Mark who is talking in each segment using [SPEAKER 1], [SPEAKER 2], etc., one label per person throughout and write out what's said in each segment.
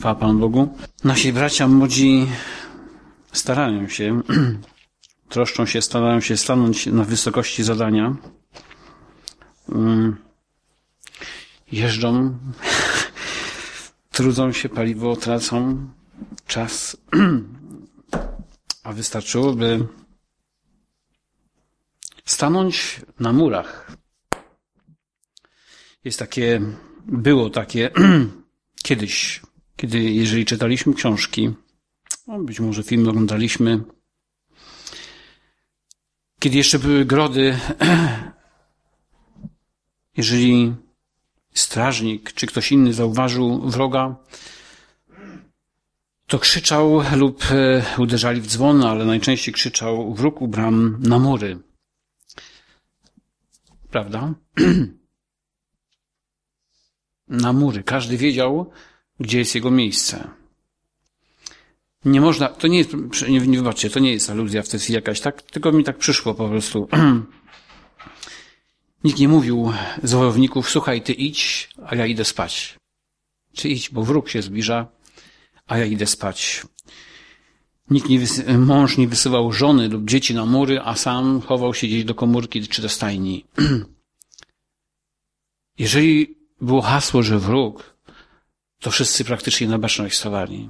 [SPEAKER 1] Chwała Panu Bogu. Nasi bracia młodzi starają się, troszczą się, starają się stanąć na wysokości zadania. Jeżdżą, trudzą się, paliwo tracą, czas, a wystarczyłoby stanąć na murach. Było takie kiedyś, jeżeli czytaliśmy książki, być może filmy oglądaliśmy, kiedy jeszcze były grody, jeżeli strażnik czy ktoś inny zauważył wroga, to krzyczał lub uderzali w dzwony, ale najczęściej krzyczał wróg u bram na mury. Prawda? Na mury. Każdy wiedział, gdzie jest jego miejsce. Nie można, to nie jest, nie wybaczcie, to nie jest aluzja w tej jakaś, tak? Tylko mi tak przyszło po prostu. Nikt nie mówił z wojowników, słuchaj, ty idź, a ja idę spać. Czy idź, bo wróg się zbliża, a ja idę spać. Mąż nie wysyłał żony lub dzieci na mury, a sam chował się gdzieś do komórki czy do stajni. Jeżeli było hasło, że wróg, to wszyscy praktycznie na baczność stawali.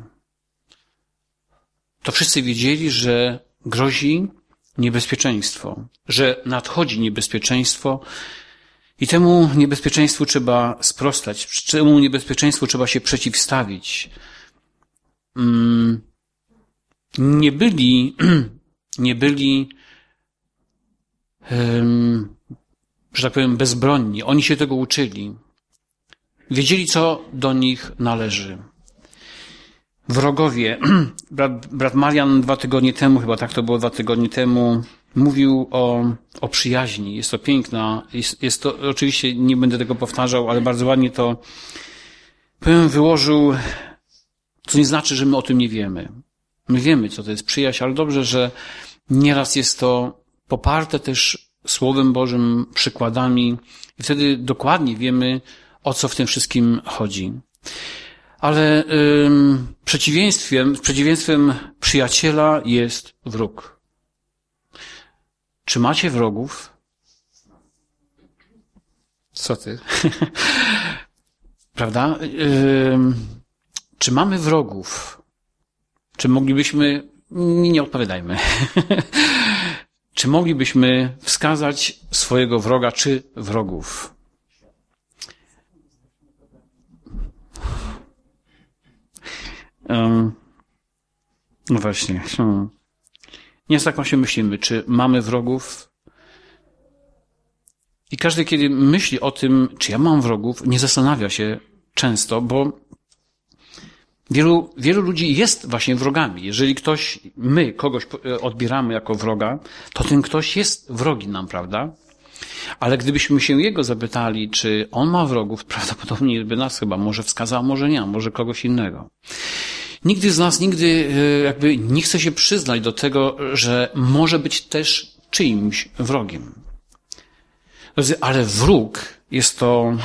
[SPEAKER 1] To wszyscy wiedzieli, że grozi niebezpieczeństwo, że nadchodzi niebezpieczeństwo i temu niebezpieczeństwu trzeba sprostać, temu niebezpieczeństwu trzeba się przeciwstawić. Nie byli, że tak powiem, bezbronni. Oni się tego uczyli. Wiedzieli, co do nich należy. Wrogowie, brat Marian 2 tygodnie temu, chyba tak to było 2 tygodnie temu, mówił o przyjaźni. Jest to piękna, jest to, oczywiście nie będę tego powtarzał, ale bardzo ładnie to wyłożył, co nie znaczy, że my o tym nie wiemy. My wiemy, co to jest przyjaźń, ale dobrze, że nieraz jest to poparte też Słowem Bożym, przykładami i wtedy dokładnie wiemy, o co w tym wszystkim chodzi. Ale przeciwieństwem przyjaciela jest wróg. Czy macie wrogów? Co ty? Prawda? Czy mamy wrogów? Czy moglibyśmy... Nie odpowiadajmy. Czy moglibyśmy wskazać swojego wroga czy wrogów? No właśnie. Nie tak właśnie myślimy, czy mamy wrogów. I każdy, kiedy myśli o tym, czy ja mam wrogów, nie zastanawia się często, bo wielu ludzi jest właśnie wrogami. Jeżeli my kogoś odbieramy jako wroga, to ten ktoś jest wrogi nam, prawda? Ale gdybyśmy się jego zapytali, czy on ma wrogów, prawdopodobnie by nas chyba może wskazał, może nie, może kogoś innego. Nigdy z nas jakby nie chce się przyznać do tego, że może być też czyimś wrogiem. Ale wróg jest to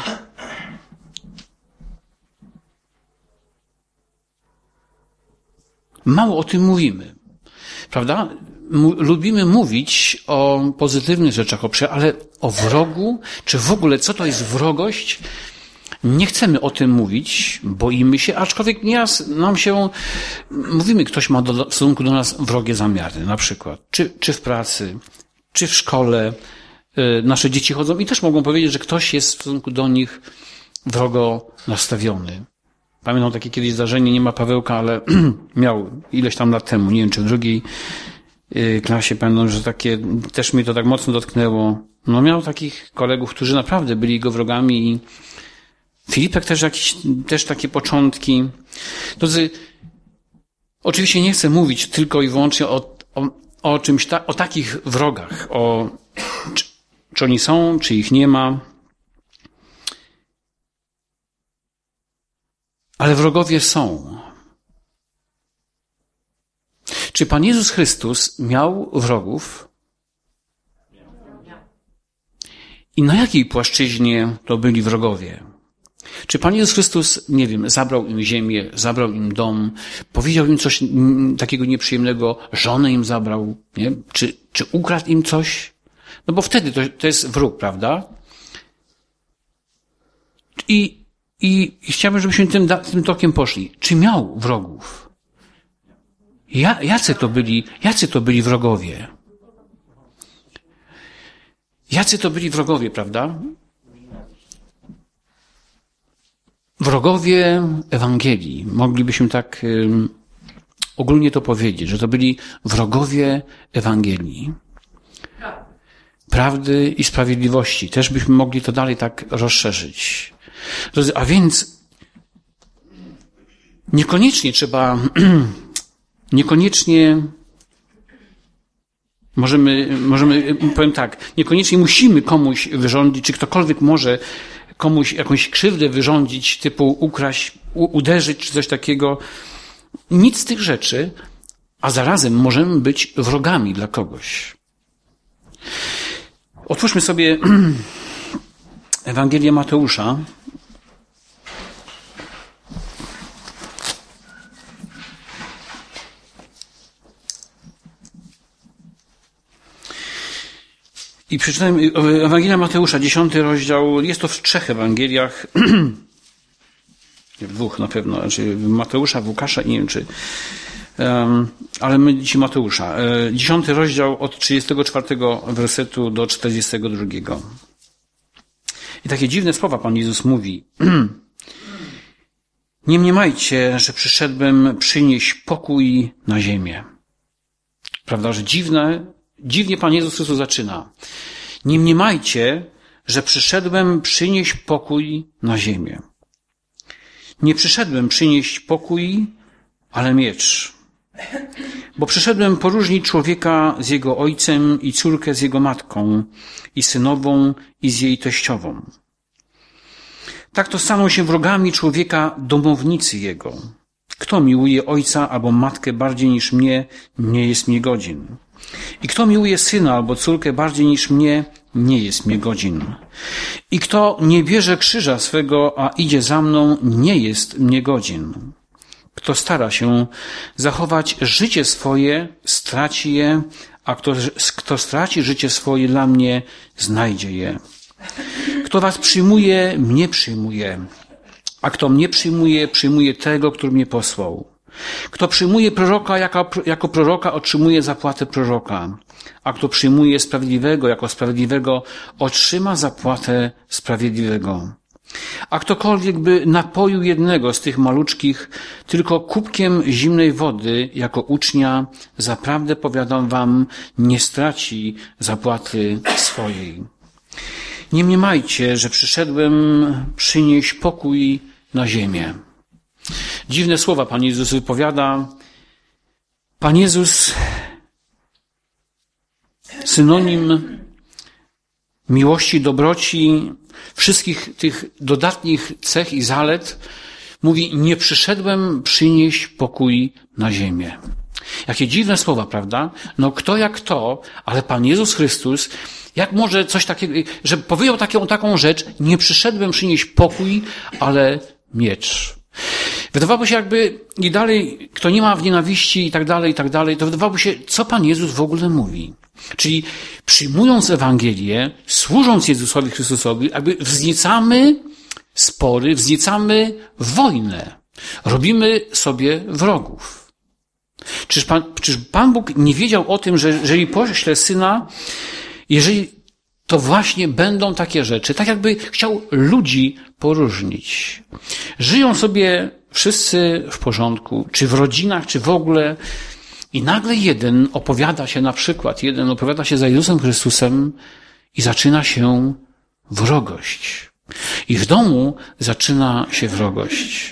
[SPEAKER 1] mało o tym mówimy. Prawda? Lubimy mówić o pozytywnych rzeczach, ale o wrogu, czy w ogóle co to jest wrogość, nie chcemy o tym mówić, boimy się, aczkolwiek nieraz mówimy, ktoś ma w stosunku do nas wrogie zamiary, na przykład, czy w pracy, czy w szkole, nasze dzieci chodzą i też mogą powiedzieć, że ktoś jest w stosunku do nich wrogo nastawiony. Pamiętam takie kiedyś zdarzenie, nie ma Pawełka, ale miał ileś tam lat temu, nie wiem, czy w drugiej klasie, pamiętam, że też mnie to tak mocno dotknęło. No miał takich kolegów, którzy naprawdę byli jego wrogami i Filipek też takie początki. Drodzy, oczywiście nie chcę mówić tylko i wyłącznie o czymś, o takich wrogach, czy oni są, czy ich nie ma. Ale wrogowie są. Czy Pan Jezus Chrystus miał wrogów? I na jakiej płaszczyźnie to byli wrogowie? Czy Pan Jezus Chrystus, nie wiem, zabrał im ziemię, zabrał im dom, powiedział im coś takiego nieprzyjemnego, żonę im zabrał, nie? Czy ukradł im coś? No bo wtedy to jest wróg, prawda? I chciałbym, żebyśmy tym tokiem poszli. Czy miał wrogów? Jacy to byli wrogowie? Jacy to byli wrogowie, prawda? Wrogowie Ewangelii. Moglibyśmy tak ogólnie to powiedzieć, że to byli wrogowie Ewangelii. Prawdy i sprawiedliwości. Też byśmy mogli to dalej tak rozszerzyć. A więc niekoniecznie powiem tak, niekoniecznie musimy komuś wyrządzić, czy ktokolwiek może komuś jakąś krzywdę wyrządzić, typu ukraść, uderzyć, czy coś takiego. Nic z tych rzeczy, a zarazem możemy być wrogami dla kogoś. Otwórzmy sobie Ewangelię Mateusza. I przeczytałem Ewangelia Mateusza, 10 rozdział. Jest to w 3 Ewangeliach. W 2 na pewno. Znaczy Mateusza, Łukasza i nie wiem czy. Ale my dzisiaj Mateusza. 10 rozdział od 34 wersetu do 42. I takie dziwne słowa Pan Jezus mówi. Nie mniemajcie, że przyszedłem przynieść pokój na ziemię. Prawda, że dziwnie Pan Jezus Chrystus zaczyna. Nie mniemajcie, że przyszedłem przynieść pokój na ziemię. Nie przyszedłem przynieść pokój, ale miecz. Bo przyszedłem poróżnić człowieka z jego ojcem i córkę z jego matką i synową i z jej teściową. Tak to staną się wrogami człowieka domownicy jego. Kto miłuje ojca albo matkę bardziej niż mnie, nie jest mnie godzin. I kto miłuje syna albo córkę bardziej niż mnie, nie jest mnie godzin. I kto nie bierze krzyża swego, a idzie za mną, nie jest mnie godzin. Kto stara się zachować życie swoje, straci je, a kto straci życie swoje dla mnie, znajdzie je. Kto was przyjmuje, mnie przyjmuje. A kto mnie przyjmuje, przyjmuje tego, który mnie posłał. Kto przyjmuje proroka jako proroka, otrzymuje zapłatę proroka. A kto przyjmuje sprawiedliwego jako sprawiedliwego, otrzyma zapłatę sprawiedliwego. A ktokolwiek by napoił jednego z tych maluczkich tylko kubkiem zimnej wody jako ucznia, zaprawdę powiadam wam, nie straci zapłaty swojej. Nie mniemajcie, że przyszedłem przynieść pokój na ziemię. Dziwne słowa Pan Jezus wypowiada. Pan Jezus, synonim miłości, dobroci, wszystkich tych dodatnich cech i zalet, mówi, nie przyszedłem przynieść pokój na ziemię. Jakie dziwne słowa, prawda? No kto jak to, ale Pan Jezus Chrystus, jak może coś takiego, że powiedział taką rzecz, nie przyszedłem przynieść pokój, ale miecz. Wydawałoby się jakby i dalej, kto nie ma w nienawiści i tak dalej, to wydawałoby się, co Pan Jezus w ogóle mówi. Czyli przyjmując Ewangelię, służąc Jezusowi Chrystusowi, jakby wzniecamy spory, wzniecamy wojnę. Robimy sobie wrogów. Czyż Pan Bóg nie wiedział o tym, że jeżeli pośle Syna, jeżeli to właśnie będą takie rzeczy, tak jakby chciał ludzi poróżnić. Żyją sobie wszyscy w porządku, czy w rodzinach, czy w ogóle, i nagle jeden opowiada się za Jezusem Chrystusem i zaczyna się wrogość. I w domu zaczyna się wrogość.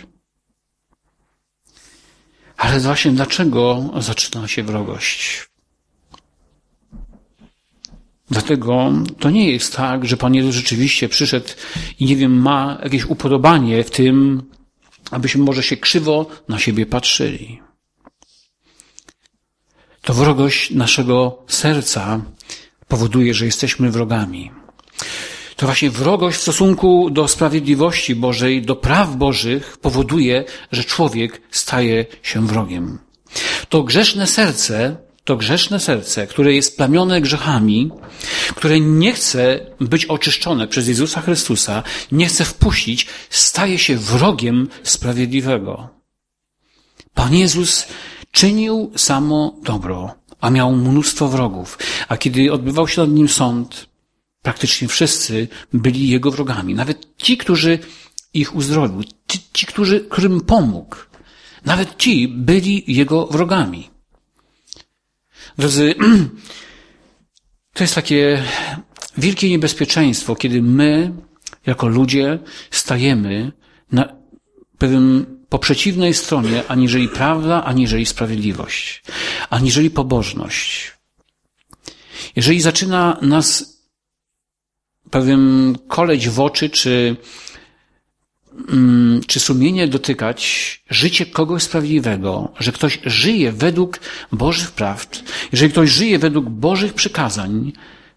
[SPEAKER 1] Ale właśnie dlaczego zaczyna się wrogość? Dlatego to nie jest tak, że Pan Jezus rzeczywiście przyszedł i nie wiem, ma jakieś upodobanie w tym, abyśmy może się krzywo na siebie patrzyli. To wrogość naszego serca powoduje, że jesteśmy wrogami. To właśnie wrogość w stosunku do sprawiedliwości Bożej, do praw Bożych powoduje, że człowiek staje się wrogiem. To grzeszne serce, które jest plamione grzechami, które nie chce być oczyszczone przez Jezusa Chrystusa, nie chce wpuścić, staje się wrogiem sprawiedliwego. Pan Jezus czynił samo dobro, a miał mnóstwo wrogów. A kiedy odbywał się nad nim sąd, praktycznie wszyscy byli jego wrogami. Nawet ci, którzy ich uzdrowił, ci, którym pomógł, nawet ci byli jego wrogami. Drodzy, to jest takie wielkie niebezpieczeństwo, kiedy my, jako ludzie, stajemy po przeciwnej stronie, aniżeli prawda, aniżeli sprawiedliwość, aniżeli pobożność. Jeżeli zaczyna nas pewien koleć w oczy, czy sumienie dotykać życie kogoś sprawiedliwego, że ktoś żyje według Bożych prawd, jeżeli ktoś żyje według Bożych przykazań,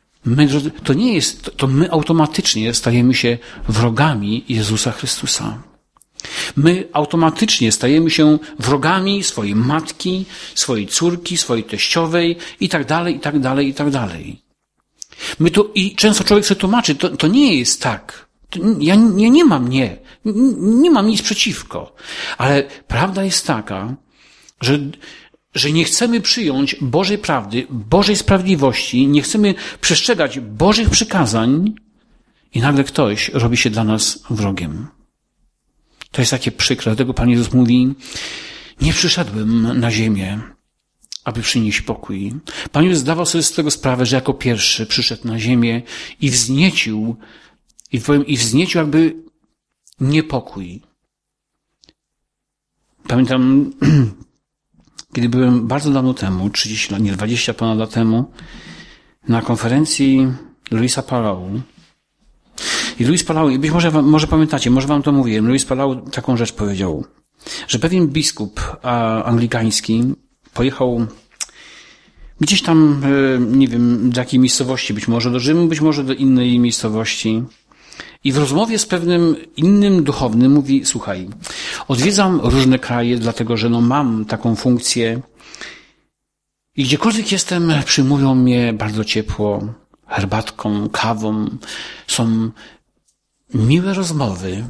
[SPEAKER 1] to my automatycznie stajemy się wrogami Jezusa Chrystusa. My automatycznie stajemy się wrogami swojej matki, swojej córki, swojej teściowej i tak dalej, i tak dalej, i tak dalej. I często człowiek sobie tłumaczy, to nie jest tak. Ja nie mam nic przeciwko. Ale prawda jest taka, że nie chcemy przyjąć Bożej prawdy, Bożej sprawiedliwości, nie chcemy przestrzegać Bożych przykazań i nagle ktoś robi się dla nas wrogiem. To jest takie przykre. Dlatego Pan Jezus mówi, nie przyszedłem na ziemię, aby przynieść pokój. Pan Jezus zdawał sobie z tego sprawę, że jako pierwszy przyszedł na ziemię i wzniecił jakby niepokój. Pamiętam, kiedy byłem bardzo dawno temu, 30 lat, nie 20 ponad lat temu, na konferencji Luisa Palau. I Luis Palau, być może pamiętacie, może wam to mówiłem, Luis Palau taką rzecz powiedział, że pewien biskup anglikański pojechał gdzieś tam, nie wiem, do jakiej miejscowości, być może do Rzymu, być może do innej miejscowości. I w rozmowie z pewnym innym duchownym mówi, słuchaj, odwiedzam różne kraje, dlatego że mam taką funkcję i gdziekolwiek jestem, przyjmują mnie bardzo ciepło, herbatką, kawą, są miłe rozmowy.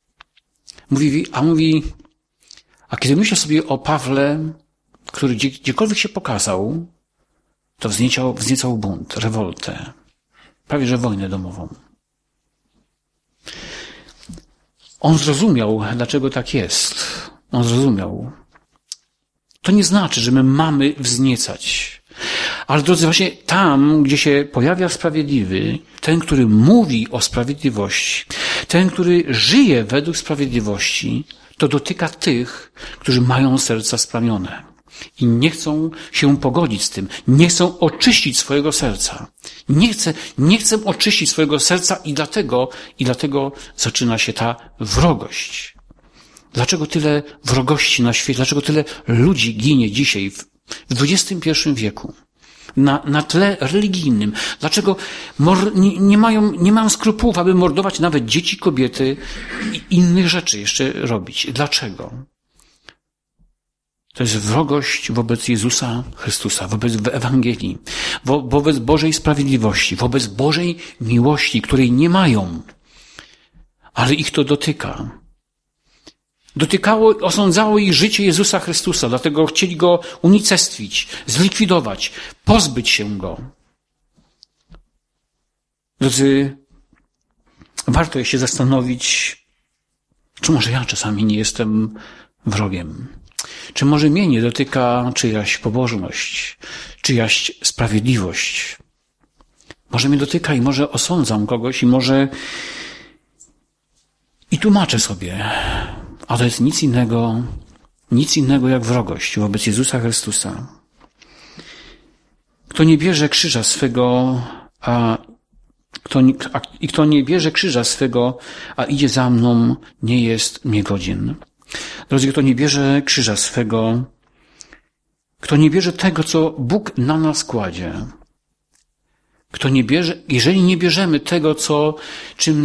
[SPEAKER 1] A kiedy myślę sobie o Pawle, który gdziekolwiek się pokazał, to wzniecał bunt, rewoltę, prawie że wojnę domową. On zrozumiał, dlaczego tak jest. On zrozumiał. To nie znaczy, że my mamy wzniecać. Ale drodzy, właśnie tam, gdzie się pojawia sprawiedliwy, ten, który mówi o sprawiedliwości, ten, który żyje według sprawiedliwości, to dotyka tych, którzy mają serca splamione i nie chcą się pogodzić z tym, nie chcą oczyścić swojego serca. Nie chcę oczyścić swojego serca i dlatego zaczyna się ta wrogość. Dlaczego tyle wrogości na świecie? Dlaczego tyle ludzi ginie dzisiaj w XXI wieku? Na tle religijnym. Dlaczego nie mają skrupułów, aby mordować nawet dzieci, kobiety i innych rzeczy jeszcze robić? Dlaczego? To jest wrogość wobec Jezusa Chrystusa, wobec Ewangelii, wobec Bożej sprawiedliwości, wobec Bożej miłości, której nie mają. Ale ich to dotyka. Osądzało ich życie Jezusa Chrystusa, dlatego chcieli Go unicestwić, zlikwidować, pozbyć się Go. Drodzy, warto się zastanowić, czy może ja czasami nie jestem wrogiem. Czy może mnie nie dotyka czyjaś pobożność, czyjaś sprawiedliwość? Może mnie dotyka i może osądzam kogoś i tłumaczę sobie, a to jest nic innego jak wrogość wobec Jezusa Chrystusa. Kto nie bierze krzyża swego, kto nie bierze krzyża swego, a idzie za mną, nie jest mnie godzien. Drodzy, kto nie bierze krzyża swego, kto nie bierze tego, co Bóg na nas kładzie, jeżeli nie bierzemy tego, czym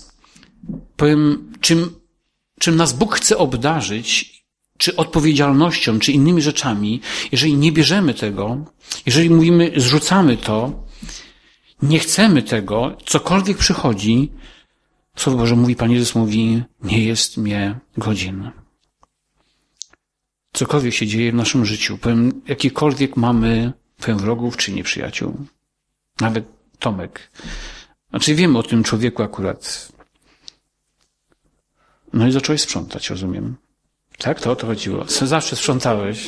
[SPEAKER 1] nas Bóg chce obdarzyć, czy odpowiedzialnością, czy innymi rzeczami, jeżeli nie bierzemy tego, jeżeli mówimy, zrzucamy to, nie chcemy tego, cokolwiek przychodzi, Słowo Boże mówi, Pan Jezus mówi, nie jest mnie godzin. Cokolwiek się dzieje w naszym życiu, jakikolwiek mamy wrogów czy nieprzyjaciół, nawet Tomek. Znaczy wiemy o tym człowieku akurat. No i zacząłeś sprzątać, rozumiem. Tak? To o to chodziło. Zawsze sprzątałeś.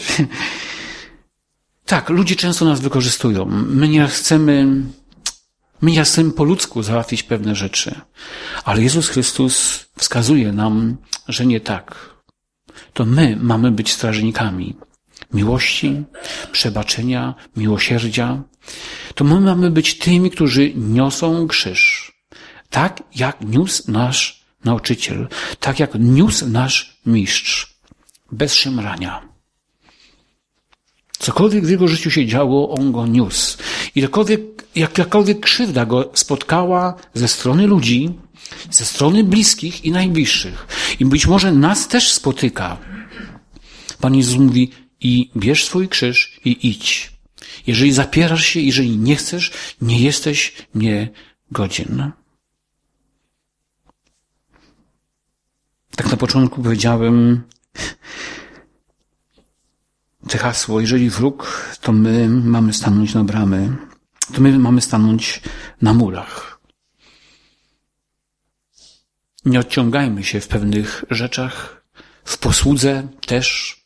[SPEAKER 1] Tak, ludzie często nas wykorzystują. My nie chcemy po ludzku załatwić pewne rzeczy. Ale Jezus Chrystus wskazuje nam, że nie tak. To my mamy być strażnikami miłości, przebaczenia, miłosierdzia. To my mamy być tymi, którzy niosą krzyż. Tak jak niósł nasz nauczyciel. Tak jak niósł nasz mistrz. Bez szemrania. Cokolwiek w jego życiu się działo, on go niósł. I jakakolwiek krzywda go spotkała ze strony ludzi, ze strony bliskich i najbliższych. I być może nas też spotyka. Pan Jezus mówi, i bierz swój krzyż i idź. Jeżeli zapierasz się, jeżeli nie chcesz, nie jesteś mnie godzien. Tak na początku powiedziałem te hasło, jeżeli wróg, to my mamy stanąć na bramy, to my mamy stanąć na murach. Nie odciągajmy się w pewnych rzeczach, w posłudze też.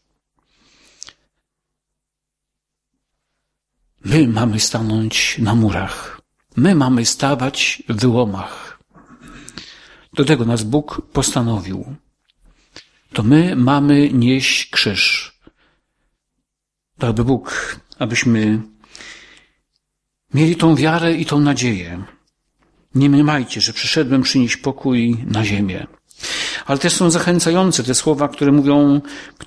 [SPEAKER 1] My mamy stanąć na murach. My mamy stawać w wyłomach. Do tego nas Bóg postanowił. To my mamy nieść krzyż. Dałby Bóg, abyśmy mieli tą wiarę i tą nadzieję. Nie mniemajcie, że przyszedłem przynieść pokój na ziemię. Ale też są zachęcające te słowa, które mówią,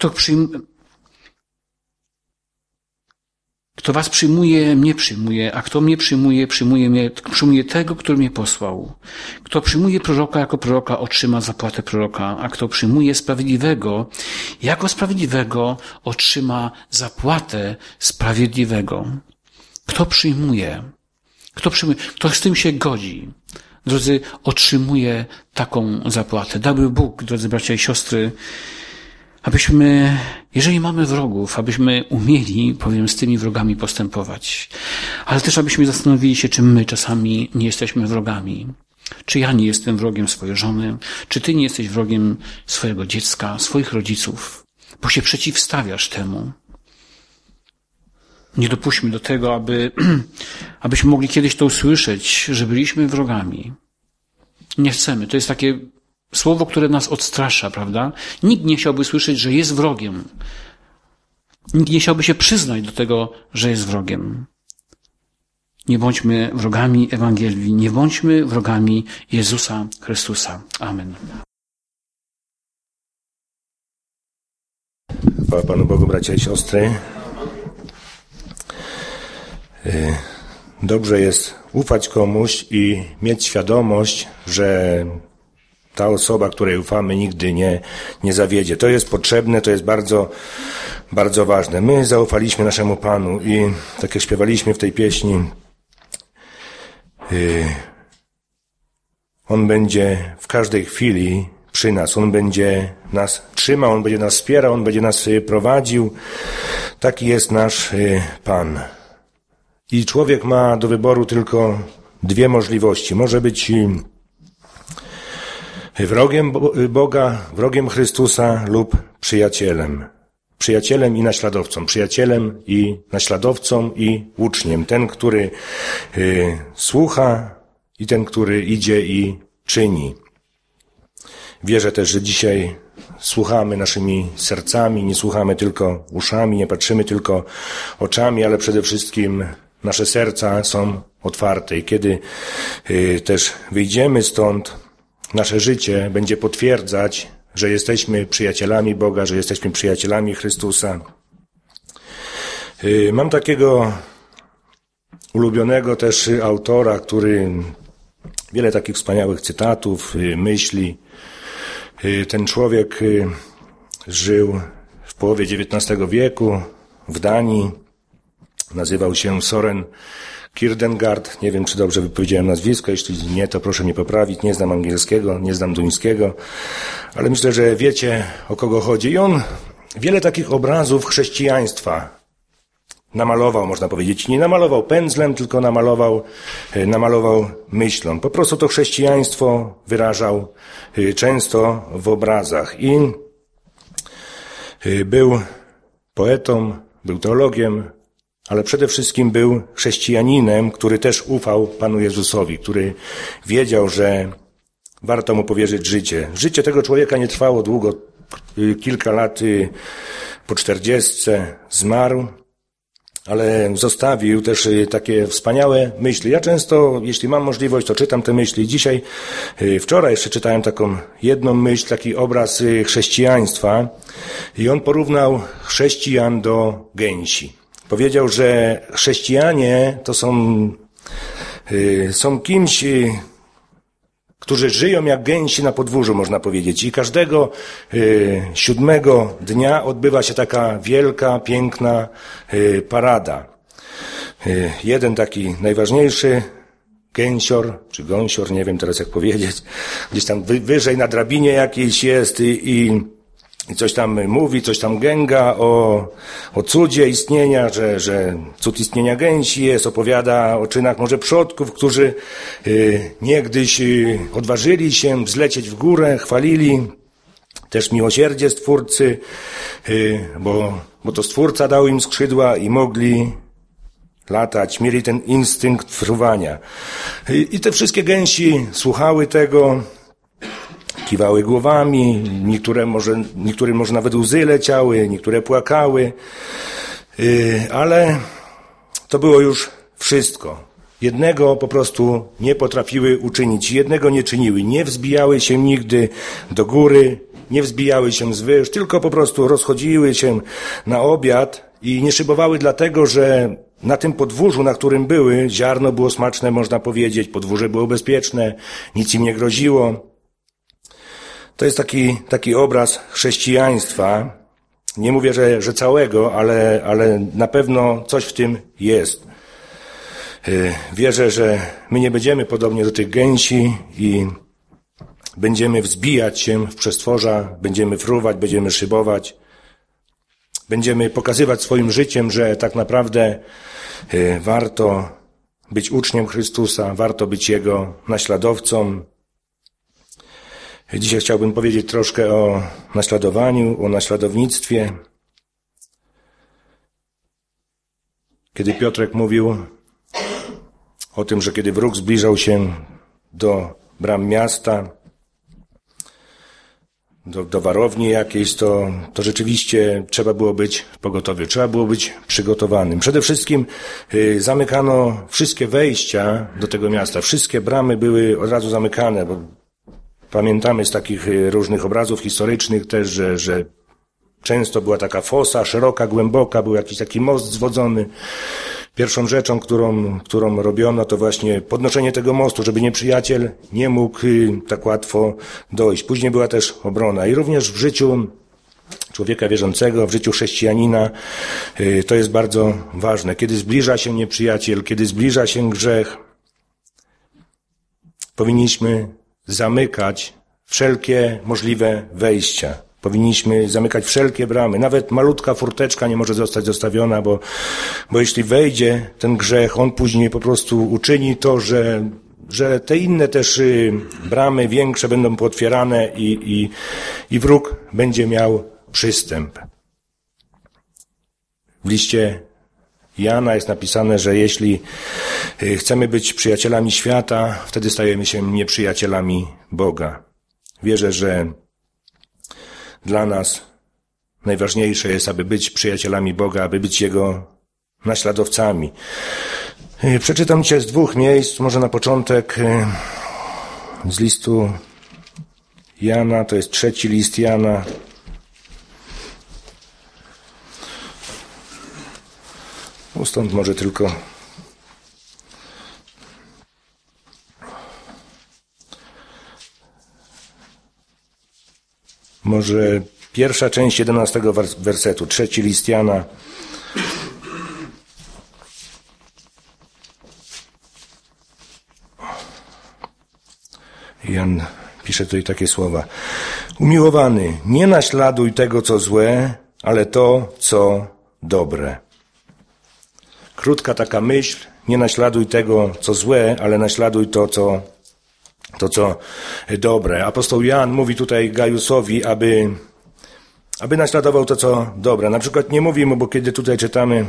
[SPEAKER 1] kto was przyjmuje, mnie przyjmuje, a kto mnie przyjmuje, przyjmuje tego, który mnie posłał. Kto przyjmuje proroka jako proroka, otrzyma zapłatę proroka, a kto przyjmuje sprawiedliwego, jako sprawiedliwego, otrzyma zapłatę sprawiedliwego. Kto przyjmuje? Kto z tym się godzi? Drodzy, otrzymuje taką zapłatę. Dałby Bóg, drodzy bracia i siostry, abyśmy, jeżeli mamy wrogów, abyśmy umieli, z tymi wrogami postępować. Ale też abyśmy zastanowili się, czy my czasami nie jesteśmy wrogami. Czy ja nie jestem wrogiem swojej żony? Czy ty nie jesteś wrogiem swojego dziecka, swoich rodziców? Bo się przeciwstawiasz temu. Nie dopuśćmy do tego, abyśmy mogli kiedyś to usłyszeć, że byliśmy wrogami. Nie chcemy. To jest takie słowo, które nas odstrasza, prawda? Nikt nie chciałby słyszeć, że jest wrogiem. Nikt nie chciałby się przyznać do tego, że jest wrogiem. Nie bądźmy wrogami Ewangelii, nie bądźmy wrogami Jezusa Chrystusa. Amen.
[SPEAKER 2] Chwała Panu Bogu, bracia i siostry. Dobrze jest ufać komuś i mieć świadomość, że ta osoba, której ufamy, nigdy nie zawiedzie. To jest potrzebne, to jest bardzo, bardzo ważne. My zaufaliśmy naszemu Panu i tak jak śpiewaliśmy w tej pieśni, On będzie w każdej chwili przy nas. On będzie nas trzymał, On będzie nas wspierał, On będzie nas prowadził. Taki jest nasz Pan. I człowiek ma do wyboru tylko dwie możliwości. Może być wrogiem Boga, wrogiem Chrystusa lub przyjacielem. Przyjacielem i naśladowcą. Przyjacielem i naśladowcą i uczniem. Ten, który słucha i ten, który idzie i czyni. Wierzę też, że dzisiaj słuchamy naszymi sercami, nie słuchamy tylko uszami, nie patrzymy tylko oczami, ale przede wszystkim nasze serca są otwarte i kiedy też wyjdziemy stąd, nasze życie będzie potwierdzać, że jesteśmy przyjacielami Boga, że jesteśmy przyjacielami Chrystusa. Mam takiego ulubionego też autora, który wiele takich wspaniałych cytatów, myśli. Ten człowiek żył w połowie XIX wieku w Danii. Nazywał się Søren Kierkegaard. Nie wiem, czy dobrze wypowiedziałem nazwisko. Jeśli nie, to proszę mnie poprawić. Nie znam angielskiego, nie znam duńskiego. Ale myślę, że wiecie, o kogo chodzi. I on wiele takich obrazów chrześcijaństwa namalował, można powiedzieć. Nie namalował pędzlem, tylko namalował myślą. Po prostu to chrześcijaństwo wyrażał często w obrazach. I był poetą, był teologiem, ale przede wszystkim był chrześcijaninem, który też ufał Panu Jezusowi, który wiedział, że warto mu powierzyć życie. Życie tego człowieka nie trwało długo, kilka lat po 40 zmarł, ale zostawił też takie wspaniałe myśli. Ja często, jeśli mam możliwość, to czytam te myśli. Wczoraj jeszcze czytałem taką jedną myśl, taki obraz chrześcijaństwa i on porównał chrześcijan do gęsi. Powiedział, że chrześcijanie to są kimś, którzy żyją jak gęsi na podwórzu, można powiedzieć. I każdego 7 dnia odbywa się taka wielka, piękna parada. Jeden taki najważniejszy gęsior, czy gąsior, nie wiem teraz jak powiedzieć, gdzieś tam wyżej na drabinie jakiejś jest i coś tam mówi, coś tam gęga o cudzie istnienia, że cud istnienia gęsi jest, opowiada o czynach może przodków, którzy niegdyś odważyli się wzlecieć w górę, chwalili też miłosierdzie Stwórcy, bo to Stwórca dał im skrzydła i mogli latać, mieli ten instynkt fruwania. I te wszystkie gęsi słuchały tego, kiwały głowami, niektórym może nawet łzy leciały, niektóre płakały, ale to było już wszystko. Jednego po prostu nie potrafiły uczynić, jednego nie czyniły, nie wzbijały się nigdy do góry, nie wzbijały się zwyż, tylko po prostu rozchodziły się na obiad i nie szybowały dlatego, że na tym podwórzu, na którym były, ziarno było smaczne, można powiedzieć, podwórze było bezpieczne, nic im nie groziło. To jest taki obraz chrześcijaństwa. Nie mówię, że całego, ale na pewno coś w tym jest. Wierzę, że my nie będziemy podobnie do tych gęsi i będziemy wzbijać się w przestworza, będziemy fruwać, będziemy szybować, będziemy pokazywać swoim życiem, że tak naprawdę warto być uczniem Chrystusa, warto być Jego naśladowcą. Dzisiaj chciałbym powiedzieć troszkę o naśladowaniu, o naśladownictwie. Kiedy Piotrek mówił o tym, że kiedy wróg zbliżał się do bram miasta, do warowni jakiejś, to rzeczywiście trzeba było być pogotowy, trzeba było być przygotowanym. Przede wszystkim zamykano wszystkie wejścia do tego miasta, wszystkie bramy były od razu zamykane, bo pamiętamy z takich różnych obrazów historycznych też, że często była taka fosa, szeroka, głęboka, był jakiś taki most zwodzony. Pierwszą rzeczą, którą robiono, to właśnie podnoszenie tego mostu, żeby nieprzyjaciel nie mógł tak łatwo dojść. Później była też obrona. I również w życiu człowieka wierzącego, w życiu chrześcijanina to jest bardzo ważne. Kiedy zbliża się nieprzyjaciel, kiedy zbliża się grzech, powinniśmy zamykać wszelkie możliwe wejścia. Powinniśmy zamykać wszelkie bramy. Nawet malutka furteczka nie może zostać zostawiona, bo jeśli wejdzie ten grzech, on później po prostu uczyni to, że te inne też bramy większe będą pootwierane i wróg będzie miał przystęp. W liście Jana jest napisane, że jeśli chcemy być przyjacielami świata, wtedy stajemy się nieprzyjacielami Boga. Wierzę, że dla nas najważniejsze jest, aby być przyjacielami Boga, aby być Jego naśladowcami. Przeczytam dzisiaj z 2 miejsc, może na początek z listu Jana, to jest 3 list Jana. Stąd może tylko może pierwsza część 11 wersetu, 3 list Jana. Jan pisze tutaj takie słowa. Umiłowany, nie naśladuj tego, co złe, ale to, co dobre. Krótka taka myśl, nie naśladuj tego, co złe, ale naśladuj to, co dobre. Apostoł Jan mówi tutaj Gajusowi, aby naśladował to, co dobre. Na przykład nie mówi mu, bo kiedy tutaj czytamy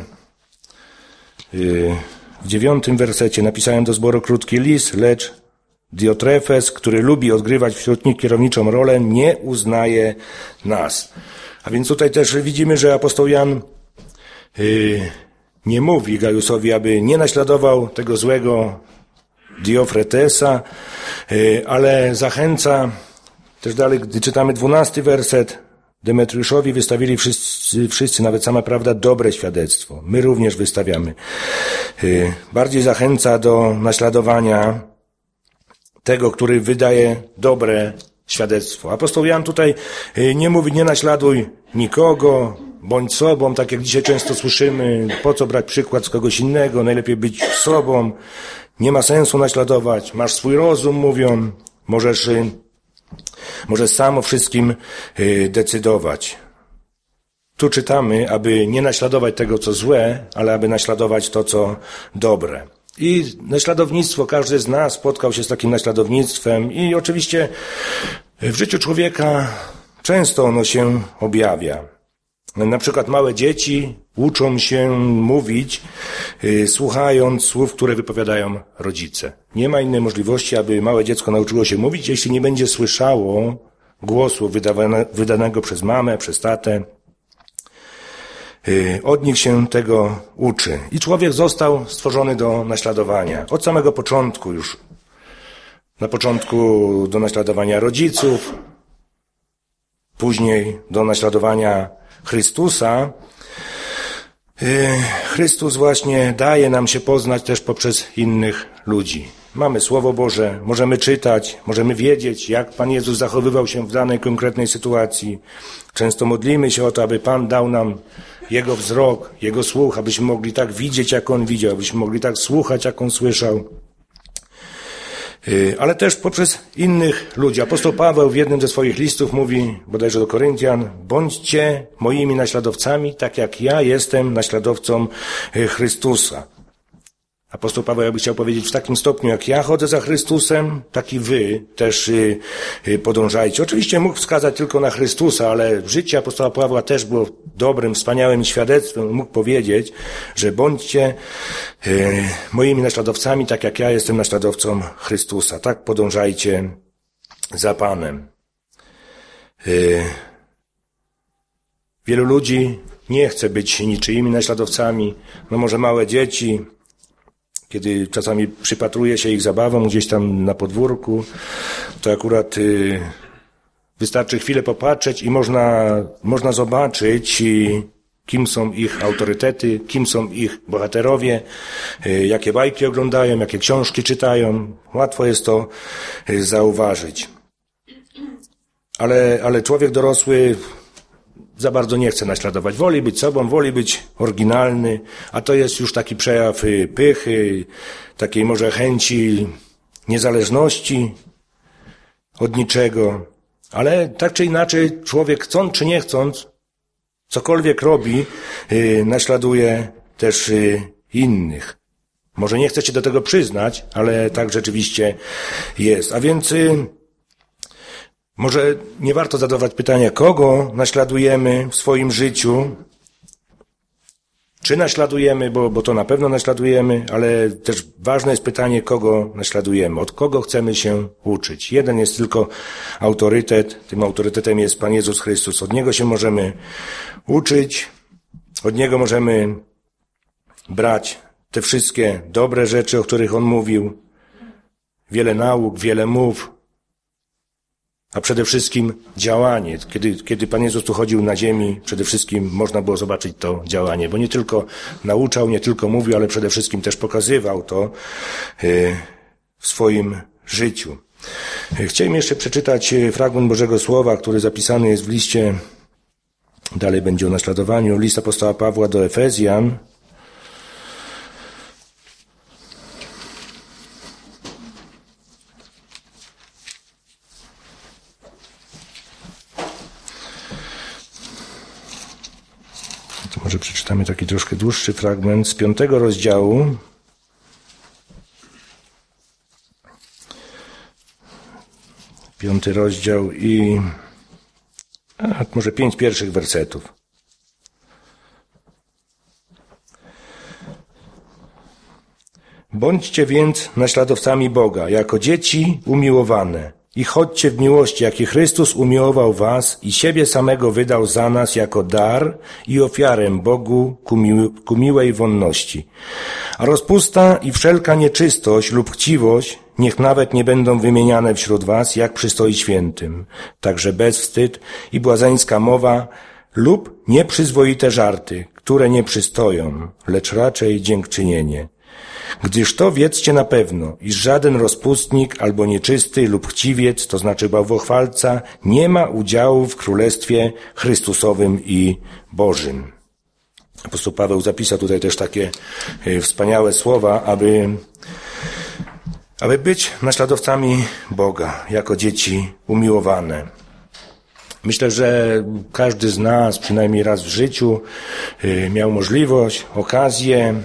[SPEAKER 2] w 9 wersecie, napisałem do zboru krótki list, lecz Diotrefes, który lubi odgrywać wśród nich kierowniczą rolę, nie uznaje nas. A więc tutaj też widzimy, że apostoł Jan nie mówi Gajusowi, aby nie naśladował tego złego Diofretesa, ale zachęca, też dalej, gdy czytamy 12 werset, Demetriuszowi wystawili wszyscy, nawet sama prawda, dobre świadectwo. My również wystawiamy. Bardziej zachęca do naśladowania tego, który wydaje dobre świadectwo. Apostoł Jan tutaj nie mówi, nie naśladuj nikogo, bądź sobą, tak jak dzisiaj często słyszymy, po co brać przykład z kogoś innego, najlepiej być sobą, nie ma sensu naśladować, masz swój rozum, mówią, możesz sam o wszystkim decydować. Tu czytamy, aby nie naśladować tego, co złe, ale aby naśladować to, co dobre. I naśladownictwo, każdy z nas spotkał się z takim naśladownictwem i oczywiście w życiu człowieka często ono się objawia. Na przykład małe dzieci uczą się mówić, słuchając słów, które wypowiadają rodzice. Nie ma innej możliwości, aby małe dziecko nauczyło się mówić, jeśli nie będzie słyszało głosu wydanego przez mamę, przez tatę. Od nich się tego uczy. I człowiek został stworzony do naśladowania. Od samego początku już. Na początku do naśladowania rodziców, później do naśladowania Chrystusa. Chrystus właśnie daje nam się poznać też poprzez innych ludzi. Mamy Słowo Boże, możemy czytać, możemy wiedzieć, jak Pan Jezus zachowywał się w danej konkretnej sytuacji. Często modlimy się o to, aby Pan dał nam Jego wzrok, Jego słuch, abyśmy mogli tak widzieć, jak On widział, abyśmy mogli tak słuchać, jak On słyszał. Ale też poprzez innych ludzi. Apostoł Paweł w jednym ze swoich listów mówi, bodajże do Koryntian, bądźcie moimi naśladowcami, tak jak ja jestem naśladowcą Chrystusa. Apostoł Paweł jakby chciał powiedzieć, w takim stopniu jak ja chodzę za Chrystusem, tak i wy też podążajcie. Oczywiście mógł wskazać tylko na Chrystusa, ale życie apostoła Pawła też było dobrym, wspaniałym świadectwem. Mógł powiedzieć, że bądźcie moimi naśladowcami, tak jak ja jestem naśladowcą Chrystusa. Tak podążajcie za Panem. Wielu ludzi nie chce być niczyimi naśladowcami. No może małe dzieci, kiedy czasami przypatruje się ich zabawom gdzieś tam na podwórku, to akurat wystarczy chwilę popatrzeć i można zobaczyć, kim są ich autorytety, kim są ich bohaterowie, jakie bajki oglądają, jakie książki czytają. Łatwo jest to zauważyć. Ale człowiek dorosły za bardzo nie chce naśladować. Woli być sobą, woli być oryginalny, a to jest już taki przejaw pychy, takiej może chęci niezależności od niczego. Ale tak czy inaczej człowiek, chcąc czy nie chcąc, cokolwiek robi, naśladuje też innych. Może nie chce się do tego przyznać, ale tak rzeczywiście jest. A więc może nie warto zadawać pytania, kogo naśladujemy w swoim życiu, czy naśladujemy, bo to na pewno naśladujemy, ale też ważne jest pytanie, kogo naśladujemy, od kogo chcemy się uczyć. Jeden jest tylko autorytet, tym autorytetem jest Pan Jezus Chrystus. Od Niego się możemy uczyć, od Niego możemy brać te wszystkie dobre rzeczy, o których On mówił, wiele nauk, wiele mów, a przede wszystkim działanie. Kiedy Pan Jezus tu chodził na ziemi, przede wszystkim można było zobaczyć to działanie, bo nie tylko nauczał, nie tylko mówił, ale przede wszystkim też pokazywał to w swoim życiu. Chciałem jeszcze przeczytać fragment Bożego Słowa, który zapisany jest w liście, dalej będzie o naśladowaniu, list apostoła Pawła do Efezjan. To może przeczytamy taki troszkę dłuższy fragment z 5 rozdziału. 5 rozdział i może 5 pierwszych wersetów. Bądźcie więc naśladowcami Boga, jako dzieci umiłowane i chodźcie w miłości, jaki Chrystus umiłował was i siebie samego wydał za nas jako dar i ofiarę Bogu ku miłej wonności. A rozpusta i wszelka nieczystość lub chciwość niech nawet nie będą wymieniane wśród was, jak przystoi świętym, także bezwstyd i błazeńska mowa lub nieprzyzwoite żarty, które nie przystoją, lecz raczej dziękczynienie. Gdyż to wiedzcie na pewno, iż żaden rozpustnik albo nieczysty lub chciwiec, to znaczy bałwochwalca, nie ma udziału w Królestwie Chrystusowym i Bożym. Apostoł Paweł zapisał tutaj też takie wspaniałe słowa, aby być naśladowcami Boga, jako dzieci umiłowane. Myślę, że każdy z nas przynajmniej raz w życiu miał możliwość, okazję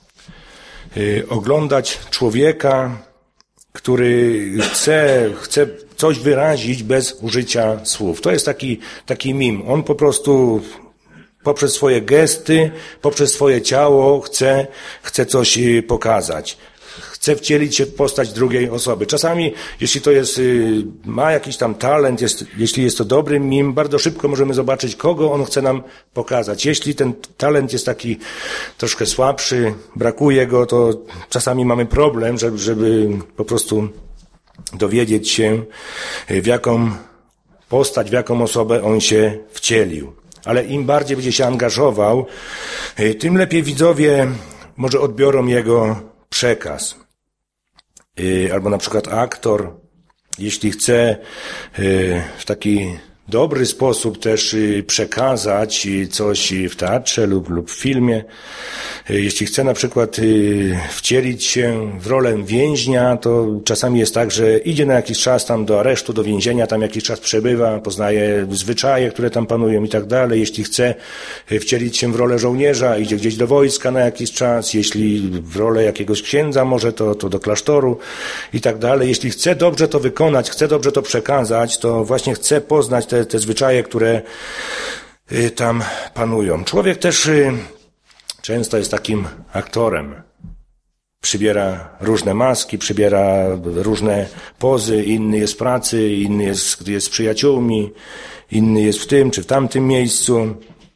[SPEAKER 2] oglądać człowieka, który chce coś wyrazić bez użycia słów. To jest taki mim. On po prostu poprzez swoje gesty, poprzez swoje ciało chce coś pokazać. Chce wcielić się w postać drugiej osoby. Czasami, jeśli to ma jakiś tam talent, jeśli jest to dobry mim, bardzo szybko możemy zobaczyć, kogo on chce nam pokazać. Jeśli ten talent jest taki troszkę słabszy, brakuje go, to czasami mamy problem, żeby po prostu dowiedzieć się, w jaką postać, w jaką osobę on się wcielił. Ale im bardziej będzie się angażował, tym lepiej widzowie może odbiorą jego przekaz. Albo na przykład aktor, jeśli chce w taki dobry sposób też przekazać coś w teatrze lub w filmie, jeśli chce na przykład wcielić się w rolę więźnia, to czasami jest tak, że idzie na jakiś czas tam do aresztu, do więzienia, tam jakiś czas przebywa, poznaje zwyczaje, które tam panują i tak dalej. Jeśli chce wcielić się w rolę żołnierza, idzie gdzieś do wojska na jakiś czas, jeśli w rolę jakiegoś księdza może, to do klasztoru i tak dalej. Jeśli chce dobrze to wykonać, chce dobrze to przekazać, to właśnie chce poznać te zwyczaje, które tam panują. Człowiek też często jest takim aktorem. Przybiera różne maski, przybiera różne pozy, inny jest w pracy, inny jest z przyjaciółmi, inny jest w tym czy w tamtym miejscu.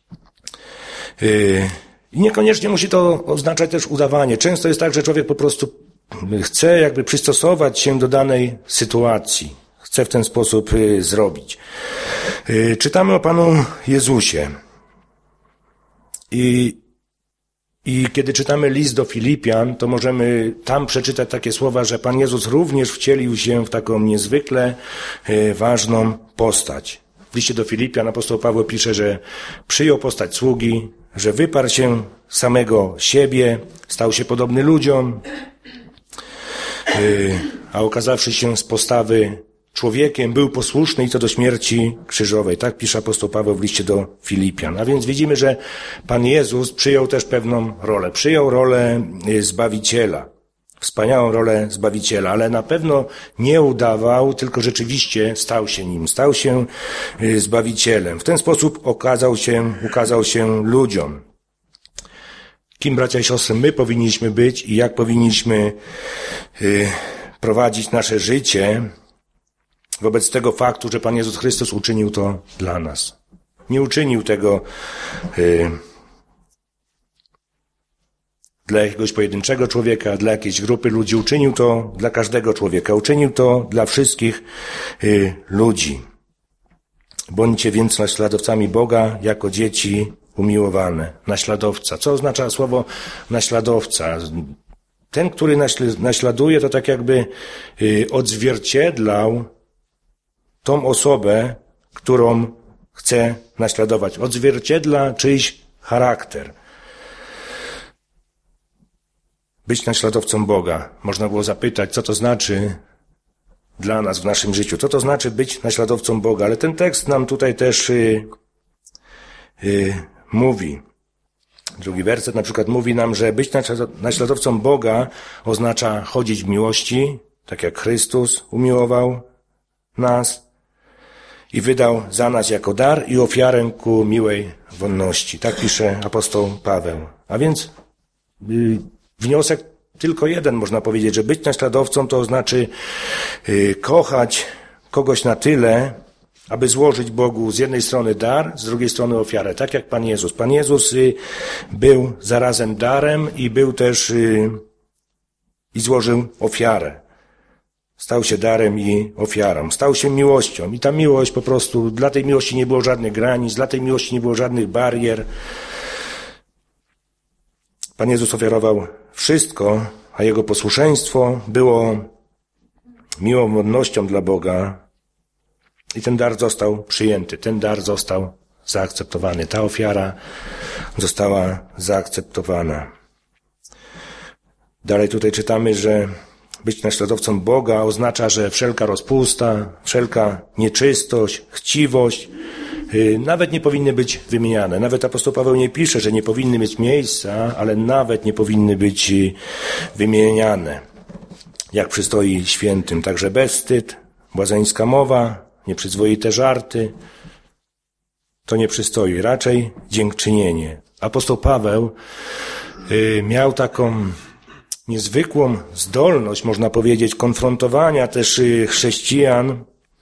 [SPEAKER 2] I niekoniecznie musi to oznaczać też udawanie. Często jest tak, że człowiek po prostu chce jakby przystosować się do danej sytuacji. Chce w ten sposób zrobić. Czytamy o Panu Jezusie. I kiedy czytamy list do Filipian, to możemy tam przeczytać takie słowa, że Pan Jezus również wcielił się w taką niezwykle ważną postać. W liście do Filipian apostoł Paweł pisze, że przyjął postać sługi, że wyparł się samego siebie, stał się podobny ludziom, a okazawszy się z postawy człowiekiem, był posłuszny i to do śmierci krzyżowej. Tak pisze apostoł Paweł w liście do Filipian. A więc widzimy, że Pan Jezus przyjął też pewną rolę. Przyjął rolę Zbawiciela. Wspaniałą rolę Zbawiciela, ale na pewno nie udawał, tylko rzeczywiście stał się nim. Stał się Zbawicielem. W ten sposób ukazał się ludziom. Kim, bracia i siostry, my powinniśmy być i jak powinniśmy prowadzić nasze życie wobec tego faktu, że Pan Jezus Chrystus uczynił to dla nas. Nie uczynił tego dla jakiegoś pojedynczego człowieka, dla jakiejś grupy ludzi. Uczynił to dla każdego człowieka. Uczynił to dla wszystkich ludzi. Bądźcie więc naśladowcami Boga jako dzieci umiłowane. Naśladowca. Co oznacza słowo naśladowca? Ten, który naśladuje, to tak jakby odzwierciedlał tą osobę, którą chce naśladować. Odzwierciedla czyjś charakter. Być naśladowcą Boga. Można było zapytać, co to znaczy dla nas w naszym życiu. Co to znaczy być naśladowcą Boga? Ale ten tekst nam tutaj też mówi. Drugi werset na przykład mówi nam, że być naśladowcą Boga oznacza chodzić w miłości, tak jak Chrystus umiłował nas i wydał za nas jako dar i ofiarę ku miłej wonności. Tak pisze apostoł Paweł. A więc wniosek tylko jeden, można powiedzieć, że być naśladowcą to znaczy kochać kogoś na tyle, aby złożyć Bogu z jednej strony dar, z drugiej strony ofiarę. Tak jak Pan Jezus. Pan Jezus był zarazem darem i był też i złożył ofiarę. Stał się darem i ofiarą. Stał się miłością. I ta miłość po prostu, dla tej miłości nie było żadnych granic, dla tej miłości nie było żadnych barier. Pan Jezus ofiarował wszystko, a Jego posłuszeństwo było miłą wonnością dla Boga. I ten dar został przyjęty, ten dar został zaakceptowany. Ta ofiara została zaakceptowana. Dalej tutaj czytamy, że być naśladowcą Boga oznacza, że wszelka rozpusta, wszelka nieczystość, chciwość nawet nie powinny być wymieniane. Nawet apostoł Paweł nie pisze, że nie powinny mieć miejsca, ale nawet nie powinny być wymieniane. Jak przystoi świętym. Także bezwstyd, błazeńska mowa, nieprzyzwoite żarty, to nie przystoi, raczej dziękczynienie. Apostoł Paweł miał taką niezwykłą zdolność, można powiedzieć, konfrontowania też chrześcijan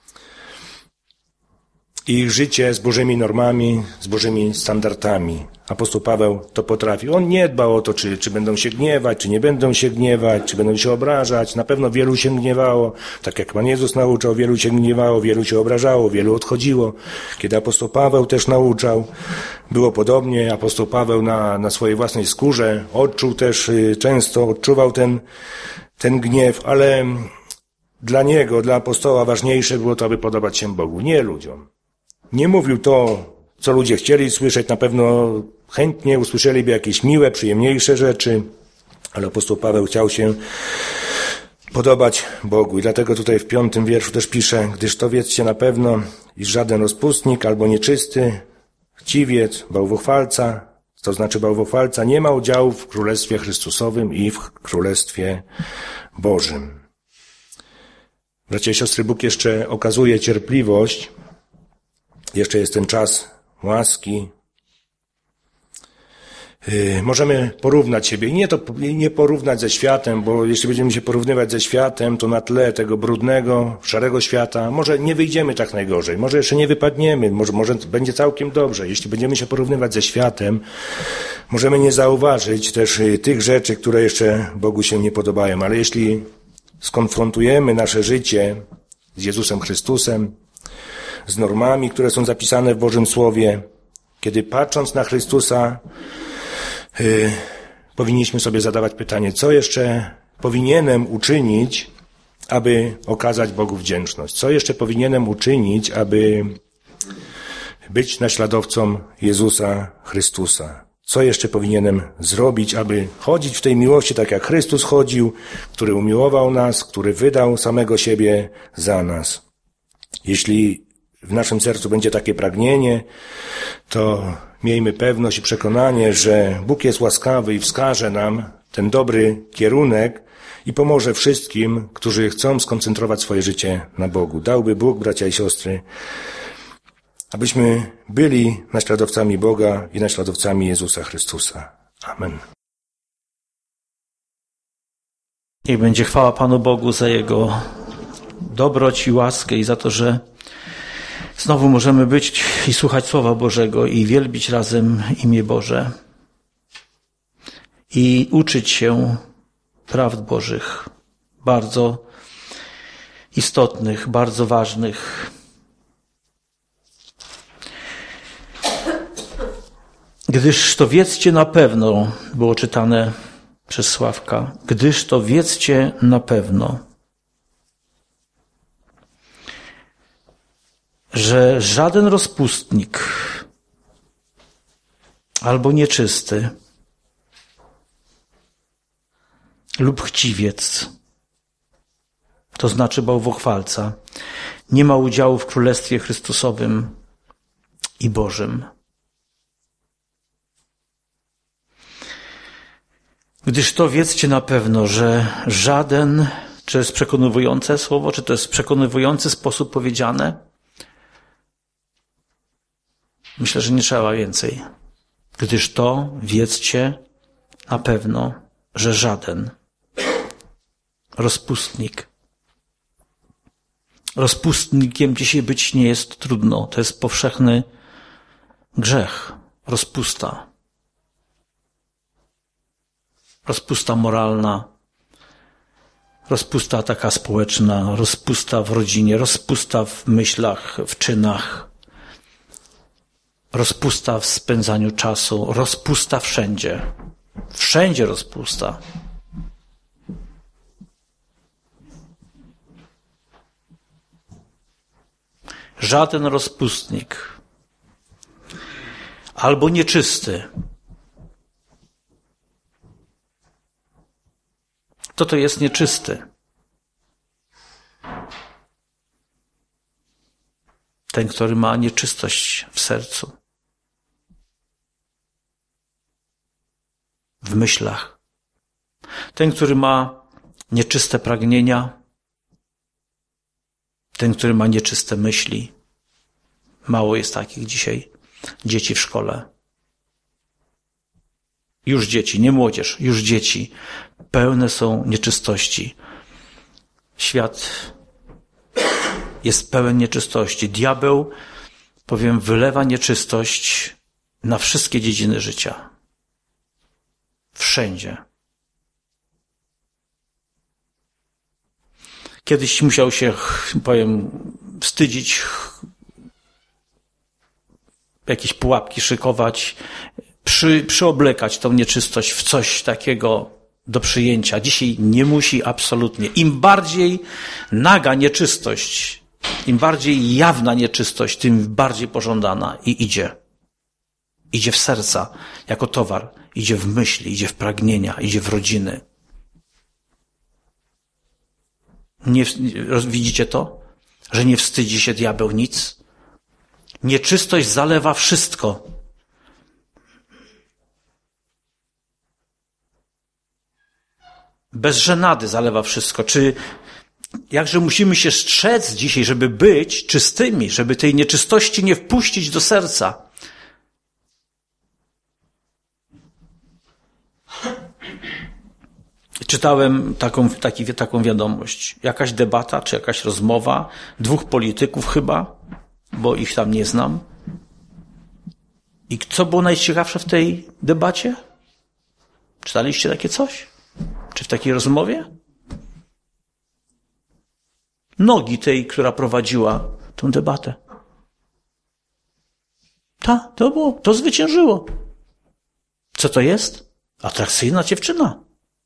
[SPEAKER 2] i ich życie z Bożymi normami, z Bożymi standardami. Apostoł Paweł to potrafił. On nie dbał o to, czy będą się gniewać, czy nie będą się gniewać, czy będą się obrażać. Na pewno wielu się gniewało. Tak jak Pan Jezus nauczał, wielu się gniewało, wielu się obrażało, wielu odchodziło. Kiedy apostoł Paweł też nauczał, było podobnie. Apostoł Paweł na swojej własnej skórze odczuł też, często odczuwał ten gniew, ale dla niego, dla apostoła ważniejsze było to, aby podobać się Bogu, nie ludziom. Nie mówił to, co ludzie chcieli słyszeć, na pewno chętnie usłyszeliby jakieś miłe, przyjemniejsze rzeczy, ale apostoł Paweł chciał się podobać Bogu i dlatego tutaj w 5. wierszu też pisze, gdyż to wiedzcie na pewno, iż żaden rozpustnik albo nieczysty, chciwiec, bałwochwalca, to znaczy bałwochwalca, nie ma udziału w Królestwie Chrystusowym i w Królestwie Bożym. Bracia i siostry, Bóg jeszcze okazuje cierpliwość. Jeszcze jest ten czas łaski. Możemy porównać siebie i nie porównać ze światem, bo jeśli będziemy się porównywać ze światem, to na tle tego brudnego, szarego świata może nie wyjdziemy tak najgorzej, może jeszcze nie wypadniemy, może będzie całkiem dobrze. Jeśli będziemy się porównywać ze światem, możemy nie zauważyć też tych rzeczy, które jeszcze Bogu się nie podobają, ale jeśli skonfrontujemy nasze życie z Jezusem Chrystusem, z normami, które są zapisane w Bożym Słowie, kiedy patrząc na Chrystusa, powinniśmy sobie zadawać pytanie, co jeszcze powinienem uczynić, aby okazać Bogu wdzięczność? Co jeszcze powinienem uczynić, aby być naśladowcą Jezusa Chrystusa? Co jeszcze powinienem zrobić, aby chodzić w tej miłości, tak jak Chrystus chodził, który umiłował nas, który wydał samego siebie za nas? Jeśli w naszym sercu będzie takie pragnienie, to miejmy pewność i przekonanie, że Bóg jest łaskawy i wskaże nam ten dobry kierunek i pomoże wszystkim, którzy chcą skoncentrować swoje życie na Bogu. Dałby Bóg, bracia i siostry, abyśmy byli naśladowcami Boga i naśladowcami Jezusa Chrystusa. Amen.
[SPEAKER 3] Niech będzie chwała Panu Bogu za Jego dobroć i łaskę i za to, że znowu możemy być i słuchać Słowa Bożego i wielbić razem imię Boże i uczyć się prawd Bożych, bardzo istotnych, bardzo ważnych. Gdyż to wiedzcie na pewno, było czytane przez Sławka, gdyż to wiedzcie na pewno. że żaden rozpustnik albo nieczysty lub chciwiec, to znaczy bałwochwalca, nie ma udziału w Królestwie Chrystusowym i Bożym. Gdyż to wiedzcie na pewno, że żaden, czy to jest przekonujące słowo, czy to jest przekonujący sposób powiedziane? Myślę, że nie trzeba więcej. Gdyż to wiedzcie na pewno, że żaden rozpustnik. Rozpustnikiem dzisiaj być nie jest trudno. To jest powszechny grzech. Rozpusta. Rozpusta moralna, rozpusta taka społeczna, rozpusta w rodzinie, rozpusta w myślach, w czynach, rozpusta w spędzaniu czasu, rozpusta wszędzie. Wszędzie rozpusta. Żaden rozpustnik albo nieczysty. Kto to jest nieczysty? Ten, który ma nieczystość w sercu, w myślach. Ten, który ma nieczyste pragnienia. Ten, który ma nieczyste myśli. Mało jest takich dzisiaj dzieci w szkole. Już dzieci, nie młodzież, już dzieci. Pełne są nieczystości. Świat jest pełen nieczystości. Diabeł, powiem, wylewa nieczystość na wszystkie dziedziny życia. Wszędzie. Kiedyś musiał się, powiem, wstydzić, jakieś pułapki szykować, przyoblekać tą nieczystość w coś takiego do przyjęcia. Dzisiaj nie musi absolutnie. Im bardziej naga nieczystość, im bardziej jawna nieczystość, tym bardziej pożądana i idzie. Idzie w serca jako towar, idzie w myśli, idzie w pragnienia, idzie w rodziny. Widzicie to? Że nie wstydzi się diabeł nic? Nieczystość zalewa wszystko. Bez żenady zalewa wszystko. Jakże musimy się strzec dzisiaj, żeby być czystymi, żeby tej nieczystości nie wpuścić do serca. Czytałem taką wiadomość. Jakaś debata, czy jakaś rozmowa, 2 polityków chyba, bo ich tam nie znam. I co było najciekawsze w tej debacie? Czytaliście takie coś? Czy w takiej rozmowie? Nogi tej, która prowadziła tę debatę. To zwyciężyło. Co to jest? Atrakcyjna dziewczyna.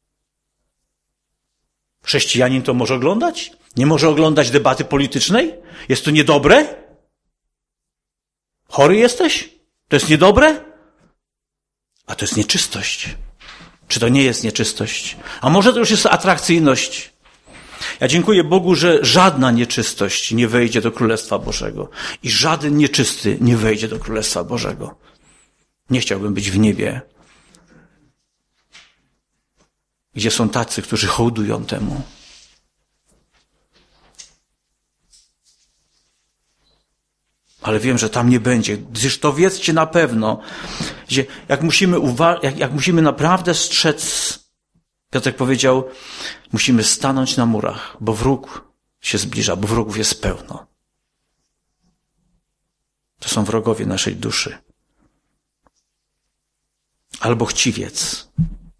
[SPEAKER 3] Chrześcijanin to może oglądać? Nie może oglądać debaty politycznej? Jest to niedobre? Chory jesteś? To jest niedobre? A to jest nieczystość. Czy to nie jest nieczystość? A może to już jest atrakcyjność? Ja dziękuję Bogu, że żadna nieczystość nie wejdzie do Królestwa Bożego. I żaden nieczysty nie wejdzie do Królestwa Bożego. Nie chciałbym być w niebie, gdzie są tacy, którzy hołdują temu. Ale wiem, że tam nie będzie, gdyż to wiedzcie na pewno, że jak musimy naprawdę strzec, Piotrek powiedział, musimy stanąć na murach, bo wróg się zbliża, bo wrogów jest pełno. To są wrogowie naszej duszy. Albo chciwiec.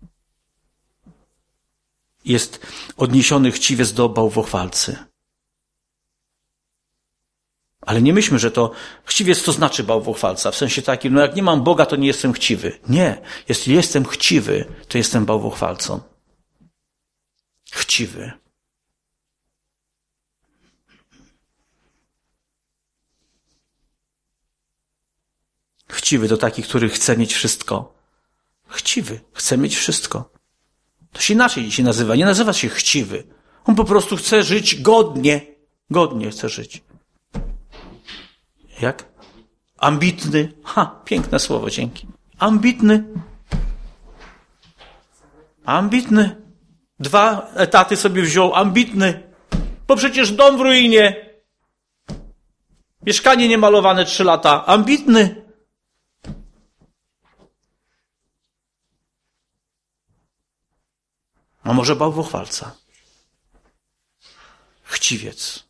[SPEAKER 3] Jest odniesiony chciwiec do bałwochwalcy. Ale nie myślmy, że to chciwiec to znaczy bałwochwalca. W sensie takim, jak nie mam Boga, to nie jestem chciwy. Nie. Jeśli jestem chciwy, to jestem bałwochwalcą. Chciwy. Chciwy to taki, który chce mieć wszystko. Chciwy, chce mieć wszystko. To się inaczej dzisiaj nazywa. Nie nazywa się chciwy. On po prostu chce żyć godnie. Godnie chce żyć. Jak? Ambitny. Piękne słowo, dzięki. Ambitny. Ambitny. 2 etaty sobie wziął. Ambitny. Bo przecież dom w ruinie. Mieszkanie niemalowane 3 lata. Ambitny. A może bałwochwalca? Chciwiec.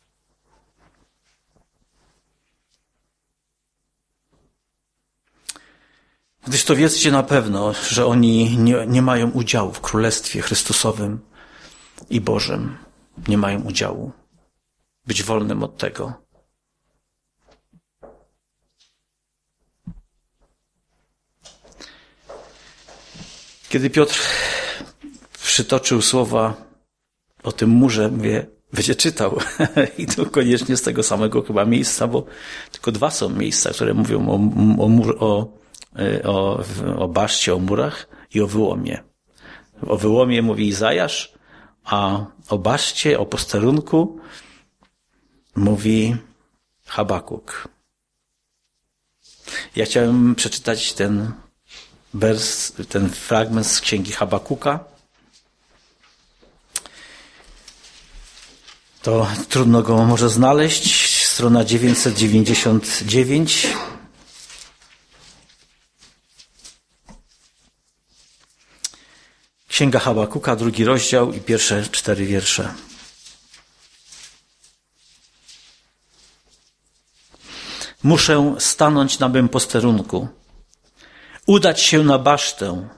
[SPEAKER 3] Gdyż to wiedzcie na pewno, że oni nie mają udziału w Królestwie Chrystusowym i Bożym. Nie mają udziału. Być wolnym od tego. Kiedy Piotr przytoczył słowa o tym murze, mówię, będzie czytał. I to koniecznie z tego samego chyba miejsca, bo tylko 2 są miejsca, które mówią o baszcie, o murach i o wyłomie. O wyłomie mówi Izajasz, a o baszcie, o posterunku mówi Habakuk. Ja chciałem przeczytać ten fragment z księgi Habakuka. To trudno go może znaleźć. Strona 999. Księga Habakuka, 2 rozdział i pierwsze 4 wiersze. Muszę stanąć na mym posterunku, udać się na basztę.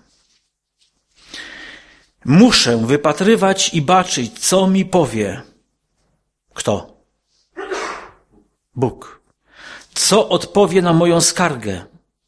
[SPEAKER 3] Muszę wypatrywać i baczyć, co mi powie. Kto? Bóg. Co odpowie na moją skargę?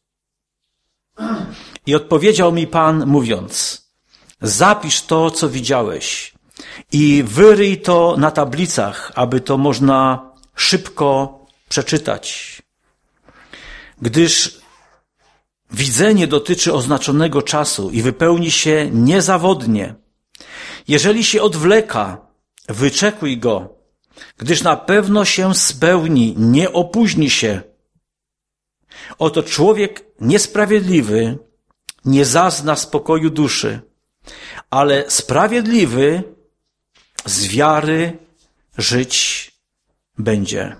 [SPEAKER 3] I odpowiedział mi Pan, mówiąc: zapisz to, co widziałeś i wyryj to na tablicach, aby to można szybko przeczytać. Gdyż widzenie dotyczy oznaczonego czasu i wypełni się niezawodnie. Jeżeli się odwleka, wyczekuj go, gdyż na pewno się spełni, nie opóźni się. Oto człowiek niesprawiedliwy nie zazna spokoju duszy, ale sprawiedliwy z wiary żyć będzie.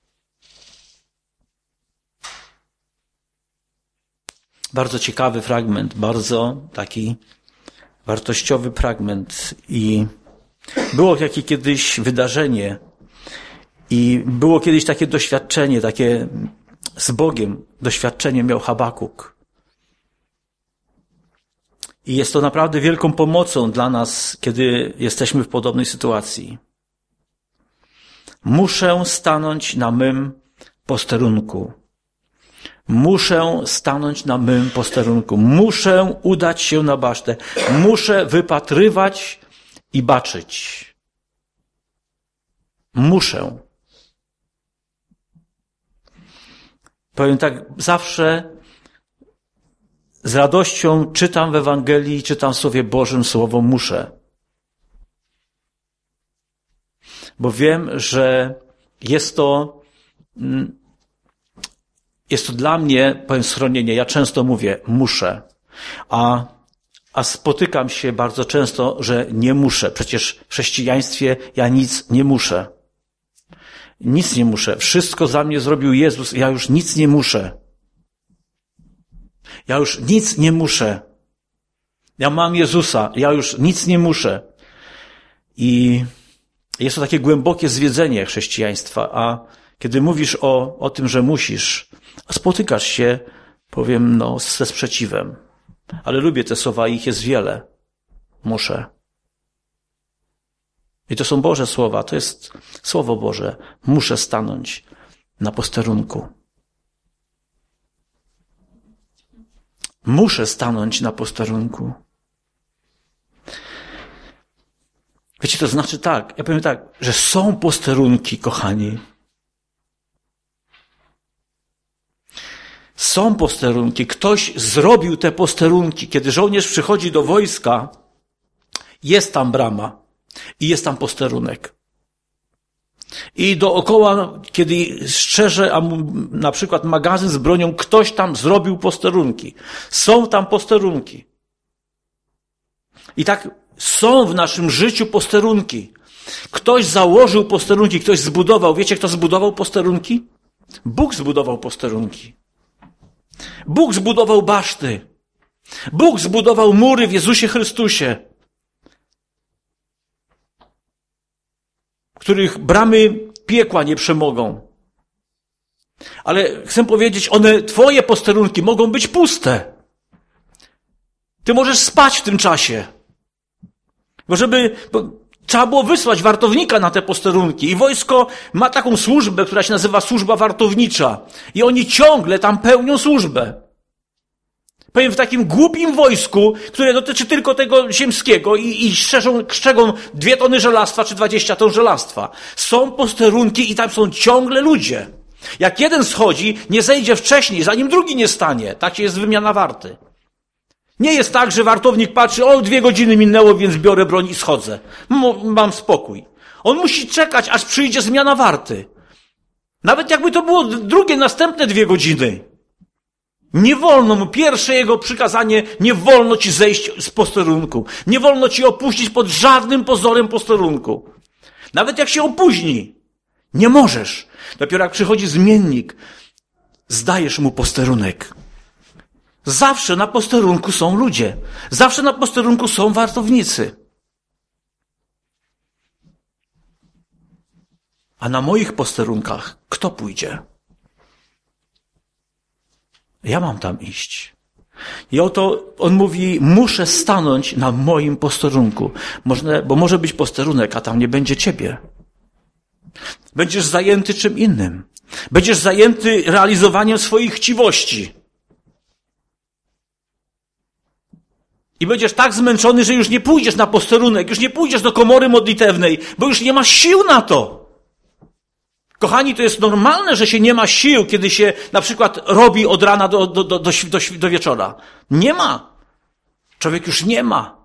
[SPEAKER 3] Bardzo ciekawy fragment, bardzo taki wartościowy fragment i było takie kiedyś wydarzenie i było kiedyś takie doświadczenie, takie z Bogiem doświadczenie miał Habakuk. I jest to naprawdę wielką pomocą dla nas, kiedy jesteśmy w podobnej sytuacji. Muszę stanąć na mym posterunku. Muszę stanąć na mym posterunku. Muszę udać się na basztę. Muszę wypatrywać i baczyć. Muszę. Powiem tak, zawsze z radością czytam w Ewangelii, czytam w Słowie Bożym słowo muszę. Bo wiem, że jest to dla mnie, powiem, schronienie. Ja często mówię muszę, a spotykam się bardzo często, że nie muszę. Przecież w chrześcijaństwie ja nic nie muszę. Nic nie muszę. Wszystko za mnie zrobił Jezus. Ja już nic nie muszę. Ja już nic nie muszę. Ja mam Jezusa. Ja już nic nie muszę. I jest to takie głębokie zwiedzenie chrześcijaństwa. A kiedy mówisz o tym, że musisz, a spotykasz się, powiem, ze sprzeciwem. Ale lubię te słowa, ich jest wiele. Muszę. I to są Boże słowa, to jest Słowo Boże. Muszę stanąć na posterunku. Muszę stanąć na posterunku. Wiecie, to znaczy tak, ja powiem tak, że są posterunki, kochani. Są posterunki. Ktoś zrobił te posterunki. Kiedy żołnierz przychodzi do wojska, jest tam brama i jest tam posterunek. I dookoła, kiedy strzeże na przykład magazyn z bronią, ktoś tam zrobił posterunki. Są tam posterunki. I tak są w naszym życiu posterunki. Ktoś założył posterunki, ktoś zbudował. Wiecie, kto zbudował posterunki? Bóg zbudował posterunki. Bóg zbudował baszty. Bóg zbudował mury w Jezusie Chrystusie, których bramy piekła nie przemogą. Ale chcę powiedzieć, twoje posterunki mogą być puste. Ty możesz spać w tym czasie. Bo trzeba było wysłać wartownika na te posterunki. I wojsko ma taką służbę, która się nazywa służba wartownicza. I oni ciągle tam pełnią służbę. Powiem, w takim głupim wojsku, które dotyczy tylko tego ziemskiego i strzegą 2 tony żelastwa czy 20 ton żelastwa. Są posterunki i tam są ciągle ludzie. Jak jeden schodzi, nie zejdzie wcześniej, zanim drugi nie stanie. Tak jest wymiana warty. Nie jest tak, że wartownik patrzy, 2 godziny minęło, więc biorę broń i schodzę. Mam spokój. On musi czekać, aż przyjdzie zmiana warty. Nawet jakby to było następne 2 godziny. Nie wolno mu, pierwsze jego przykazanie, nie wolno ci zejść z posterunku. Nie wolno ci opuścić pod żadnym pozorem posterunku. Nawet jak się opóźni, nie możesz. Dopiero jak przychodzi zmiennik, zdajesz mu posterunek. Zawsze na posterunku są ludzie. Zawsze na posterunku są wartownicy. A na moich posterunkach kto pójdzie? Ja mam tam iść. I oto on mówi, muszę stanąć na moim posterunku. Bo może być posterunek, a tam nie będzie ciebie. Będziesz zajęty czym innym. Będziesz zajęty realizowaniem swoich chciwości. I będziesz tak zmęczony, że już nie pójdziesz na posterunek, już nie pójdziesz do komory modlitewnej, bo już nie masz sił na to. Kochani, to jest normalne, że się nie ma sił, kiedy się na przykład robi od rana do wieczora. Nie ma. Człowiek już nie ma.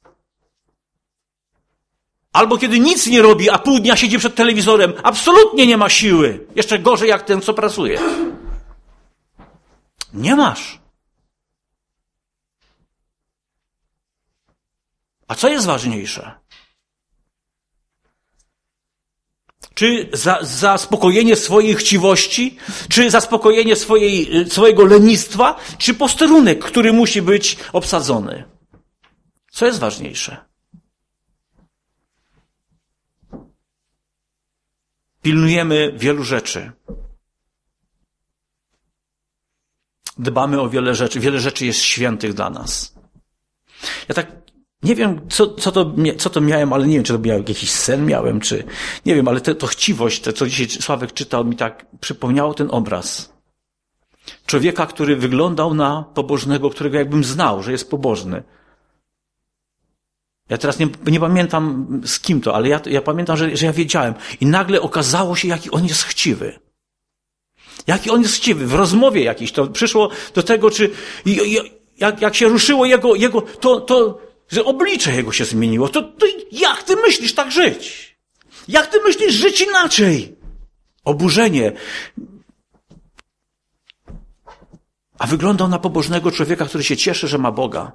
[SPEAKER 3] Albo kiedy nic nie robi, a pół dnia siedzi przed telewizorem, absolutnie nie ma siły. Jeszcze gorzej jak ten, co pracuje. Nie masz. A co jest ważniejsze? Czy zaspokojenie swojej chciwości? Czy zaspokojenie swojego lenistwa? Czy posterunek, który musi być obsadzony? Co jest ważniejsze? Pilnujemy wielu rzeczy. Dbamy o wiele rzeczy. Wiele rzeczy jest świętych dla nas. Ja tak nie wiem, co to miałem, ale nie wiem, czy to miałem jakiś sen miałem, czy nie wiem, ale to chciwość, to co dzisiaj Sławek czytał, mi tak przypomniało ten obraz. Człowieka, który wyglądał na pobożnego, którego jakbym znał, że jest pobożny. Ja teraz nie pamiętam z kim to, ale ja pamiętam, że ja wiedziałem. I nagle okazało się, jaki on jest chciwy. Jaki on jest chciwy. W rozmowie jakiejś to przyszło do tego, czy jak się ruszyło jego że oblicze jego się zmieniło. To jak ty myślisz tak żyć? Jak ty myślisz żyć inaczej? Oburzenie. A wyglądał na pobożnego człowieka, który się cieszy, że ma Boga.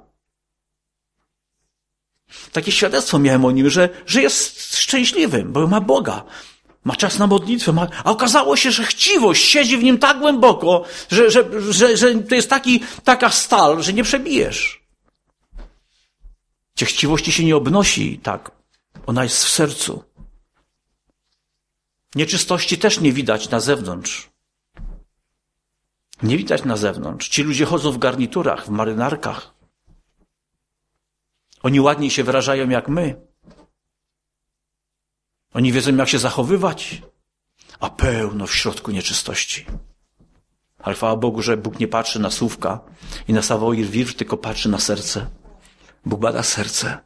[SPEAKER 3] Takie świadectwo miałem o nim, że jest szczęśliwym, bo ma Boga. Ma czas na modlitwę. A okazało się, że chciwość siedzi w nim tak głęboko, że to jest taka stal, że nie przebijesz. Cię chciwości się nie obnosi tak. Ona jest w sercu. Nieczystości też nie widać na zewnątrz. Nie widać na zewnątrz. Ci ludzie chodzą w garniturach, w marynarkach. Oni ładniej się wyrażają jak my. Oni wiedzą, jak się zachowywać, a pełno w środku nieczystości. Ale chwała Bogu, że Bóg nie patrzy na słówka i na sawoir, tylko patrzy na serce. Bóg bada serce.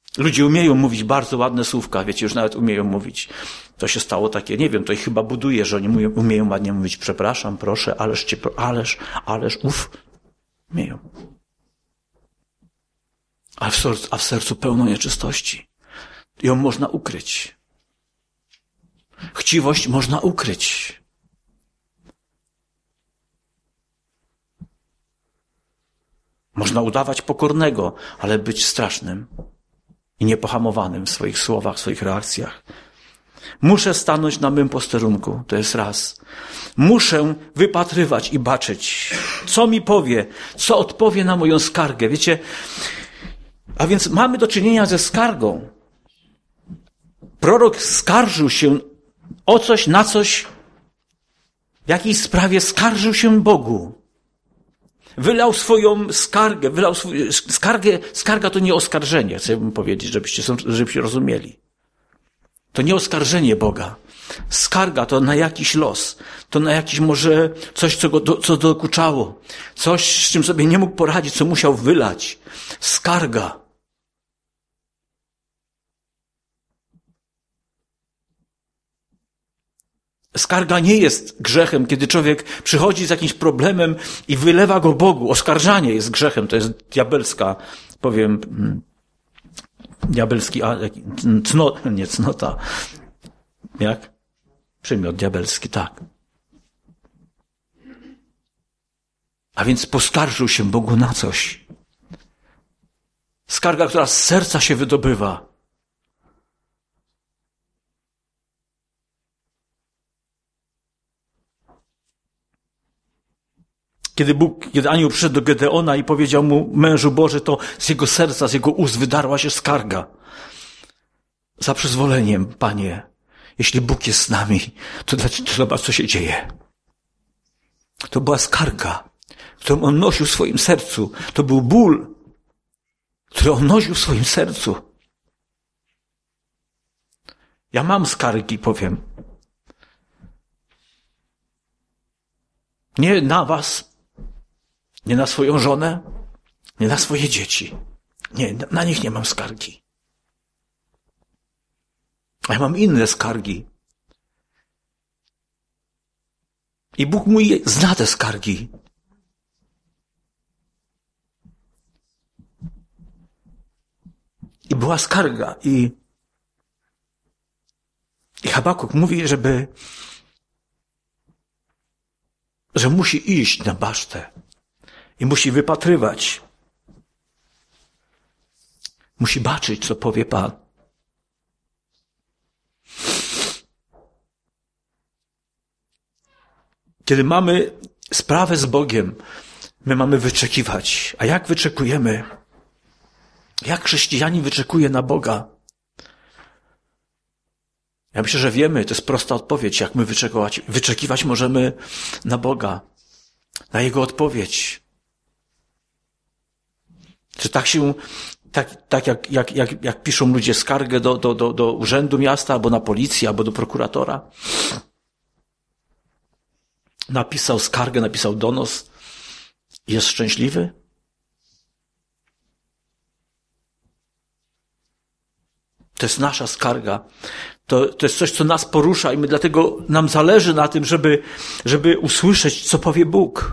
[SPEAKER 3] Ludzie umieją mówić bardzo ładne słówka, wiecie, już nawet umieją mówić. To się stało takie, nie wiem, to ich chyba buduje, że oni umieją ładnie mówić, przepraszam, proszę, ależ, umieją. A w sercu pełno nieczystości. Ją można ukryć. Chciwość można ukryć. Można udawać pokornego, ale być strasznym i niepohamowanym w swoich słowach, w swoich reakcjach. Muszę stanąć na mym posterunku, to jest raz. Muszę wypatrywać i baczyć, co mi powie, co odpowie na moją skargę. Wiecie, a więc mamy do czynienia ze skargą. Prorok skarżył się o coś, na coś, w jakiejś sprawie skarżył się Bogu. Wylał swoją skargę, skarga to nie oskarżenie, chcę bym powiedzieć, żebyście rozumieli. To nie oskarżenie Boga. Skarga to na jakiś los, to na jakiś może coś, co dokuczało, coś, z czym sobie nie mógł poradzić, co musiał wylać. Skarga. Skarga nie jest grzechem, kiedy człowiek przychodzi z jakimś problemem i wylewa go Bogu. Oskarżanie jest grzechem, to jest diabelska, cnota. Jak? Przymiot diabelski, tak. A więc poskarżył się Bogu na coś. Skarga, która z serca się wydobywa. Kiedy anioł przyszedł do Gedeona i powiedział mu, mężu Boży, to z jego serca, z jego ust wydarła się skarga. Za przyzwoleniem, Panie, jeśli Bóg jest z nami, to zobacz, co się dzieje. To była skarga, którą on nosił w swoim sercu. To był ból, który on nosił w swoim sercu. Ja mam skargi, powiem. Nie na was, nie na swoją żonę, nie na swoje dzieci. Nie, na nich nie mam skargi. A ja mam inne skargi. I Bóg mój zna te skargi. I była skarga. I Habakuk mówi, że musi iść na basztę. I musi wypatrywać. Musi baczyć, co powie Pan. Kiedy mamy sprawę z Bogiem, my mamy wyczekiwać. A jak wyczekujemy? Jak chrześcijanin wyczekuje na Boga? Ja myślę, że wiemy, to jest prosta odpowiedź, jak my wyczekiwać możemy na Boga, na Jego odpowiedź. Czy tak jak piszą ludzie skargę do urzędu miasta, albo na policję, albo do prokuratora? Napisał skargę, napisał donos. Jest szczęśliwy? To jest nasza skarga. To jest coś, co nas porusza i my dlatego nam zależy na tym, żeby usłyszeć, co powie Bóg.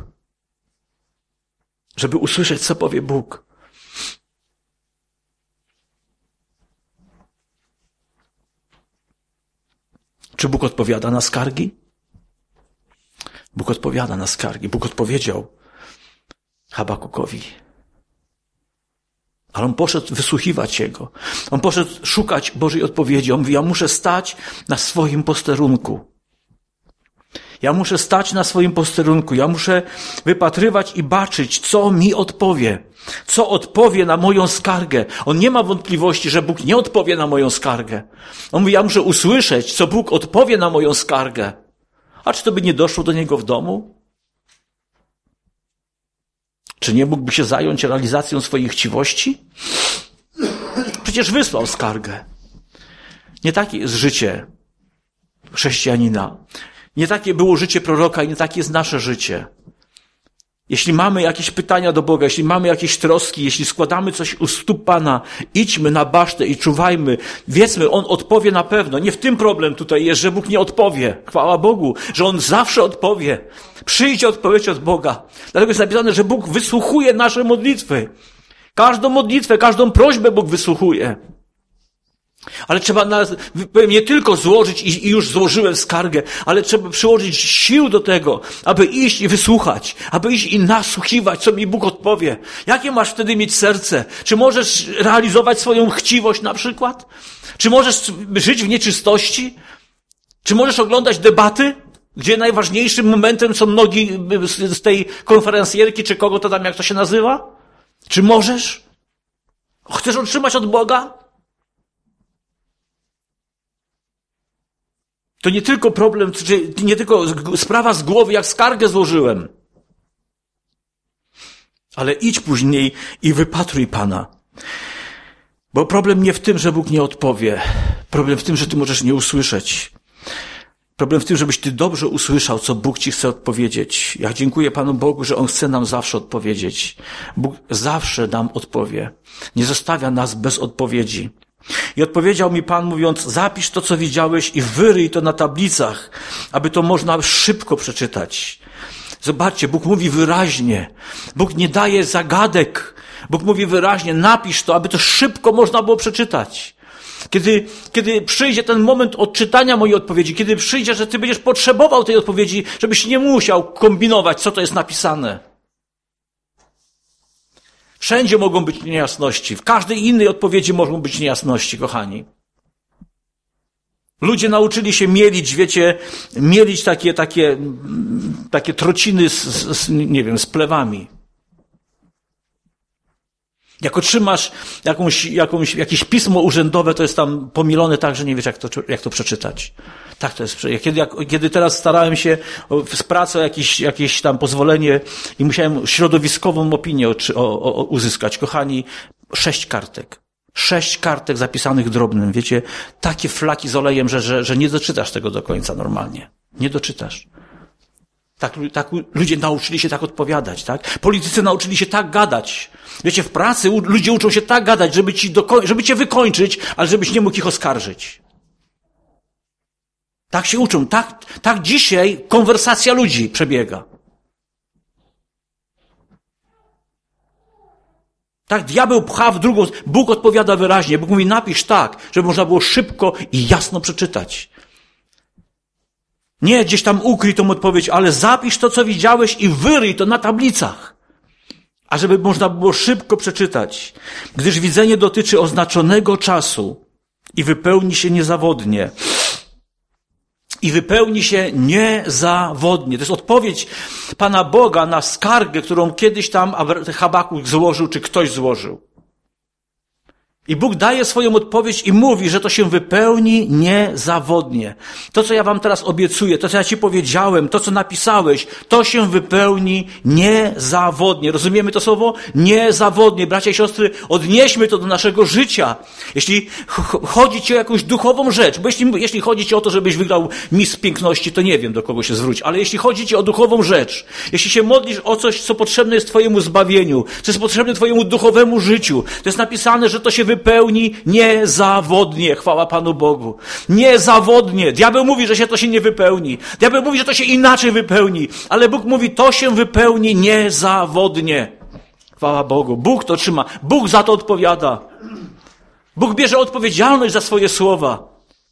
[SPEAKER 3] Żeby usłyszeć, co powie Bóg. Czy Bóg odpowiada na skargi? Bóg odpowiada na skargi. Bóg odpowiedział Habakukowi. Ale on poszedł wysłuchiwać Jego. On poszedł szukać Bożej odpowiedzi. On mówi, ja muszę stać na swoim posterunku. Ja muszę stać na swoim posterunku. Ja muszę wypatrywać i baczyć, co mi odpowie. Co odpowie na moją skargę. On nie ma wątpliwości, że Bóg nie odpowie na moją skargę. On mówi, ja muszę usłyszeć, co Bóg odpowie na moją skargę. A czy to by nie doszło do niego w domu? Czy nie mógłby się zająć realizacją swojej chciwości? Przecież wysłał skargę. Nie takie jest życie chrześcijanina. Nie takie było życie proroka i nie takie jest nasze życie. Jeśli mamy jakieś pytania do Boga, jeśli mamy jakieś troski, jeśli składamy coś u stóp Pana, idźmy na basztę i czuwajmy. Wiedzmy, On odpowie na pewno. Nie w tym problem tutaj jest, że Bóg nie odpowie. Chwała Bogu, że On zawsze odpowie. Przyjdzie odpowiedź od Boga. Dlatego jest napisane, że Bóg wysłuchuje nasze modlitwy. Każdą modlitwę, każdą prośbę Bóg wysłuchuje. Ale trzeba nie tylko złożyć i już złożyłem skargę, ale trzeba przyłożyć sił do tego, aby iść i wysłuchać, aby iść i nasłuchiwać, co mi Bóg odpowie. Jakie masz wtedy mieć serce? Czy możesz realizować swoją chciwość na przykład? Czy możesz żyć w nieczystości? Czy możesz oglądać debaty, gdzie najważniejszym momentem są nogi z tej konferencjerki, czy kogo to tam, jak to się nazywa? Czy możesz? Chcesz otrzymać od Boga? To nie tylko problem, czy nie tylko sprawa z głowy, jak skargę złożyłem. Ale idź później i wypatruj Pana. Bo problem nie w tym, że Bóg nie odpowie. Problem w tym, że ty możesz nie usłyszeć. Problem w tym, żebyś ty dobrze usłyszał, co Bóg ci chce odpowiedzieć. Ja dziękuję Panu Bogu, że On chce nam zawsze odpowiedzieć. Bóg zawsze nam odpowie. Nie zostawia nas bez odpowiedzi. I odpowiedział mi Pan, mówiąc, zapisz to, co widziałeś i wyryj to na tablicach, aby to można szybko przeczytać. Zobaczcie, Bóg mówi wyraźnie. Bóg nie daje zagadek. Bóg mówi wyraźnie, napisz to, aby to szybko można było przeczytać. Kiedy przyjdzie ten moment odczytania mojej odpowiedzi, kiedy przyjdzie, że ty będziesz potrzebował tej odpowiedzi, żebyś nie musiał kombinować, co to jest napisane. Wszędzie mogą być niejasności. W każdej innej odpowiedzi mogą być niejasności, kochani. Ludzie nauczyli się mielić, wiecie, mielić takie trociny z plewami. Jak otrzymasz jakieś pismo urzędowe, to jest tam pomilone tak, że nie wiesz, jak to przeczytać. Tak to jest. Kiedy teraz starałem się z pracy o jakieś tam pozwolenie i musiałem środowiskową opinię uzyskać. Kochani, 6 kartek. 6 kartek zapisanych drobnym. Wiecie, takie flaki z olejem, że nie doczytasz tego do końca normalnie. Nie doczytasz. Tak ludzie nauczyli się tak odpowiadać, tak? Politycy nauczyli się tak gadać. Wiecie, w pracy ludzie uczą się tak gadać, żeby cię wykończyć, ale żebyś nie mógł ich oskarżyć. Tak się uczą. Tak dzisiaj konwersacja ludzi przebiega. Tak diabeł pcha w drugą. Bóg odpowiada wyraźnie. Bóg mówi, napisz tak, żeby można było szybko i jasno przeczytać. Nie gdzieś tam ukryj tą odpowiedź, ale zapisz to, co widziałeś i wyryj to na tablicach. A żeby można było szybko przeczytać. Gdyż widzenie dotyczy oznaczonego czasu i wypełni się niezawodnie. I wypełni się niezawodnie. To jest odpowiedź Pana Boga na skargę, którą kiedyś tam Habakuk złożył, czy ktoś złożył. I Bóg daje swoją odpowiedź i mówi, że to się wypełni niezawodnie. To, co ja wam teraz obiecuję, to, co ja ci powiedziałem, to, co napisałeś, to się wypełni niezawodnie. Rozumiemy to słowo? Niezawodnie. Bracia i siostry, odnieśmy to do naszego życia. Jeśli chodzi ci o jakąś duchową rzecz, bo jeśli chodzi ci o to, żebyś wygrał Miss Piękności, to nie wiem, do kogo się zwróć, ale jeśli chodzi ci o duchową rzecz, jeśli się modlisz o coś, co potrzebne jest twojemu zbawieniu, co jest potrzebne twojemu duchowemu życiu, to jest napisane, że to się wypełni niezawodnie. Chwała Panu Bogu. Niezawodnie. Diabeł mówi, że to się nie wypełni. Diabeł mówi, że to się inaczej wypełni. Ale Bóg mówi, to się wypełni niezawodnie. Chwała Bogu. Bóg to trzyma. Bóg za to odpowiada. Bóg bierze odpowiedzialność za swoje słowa.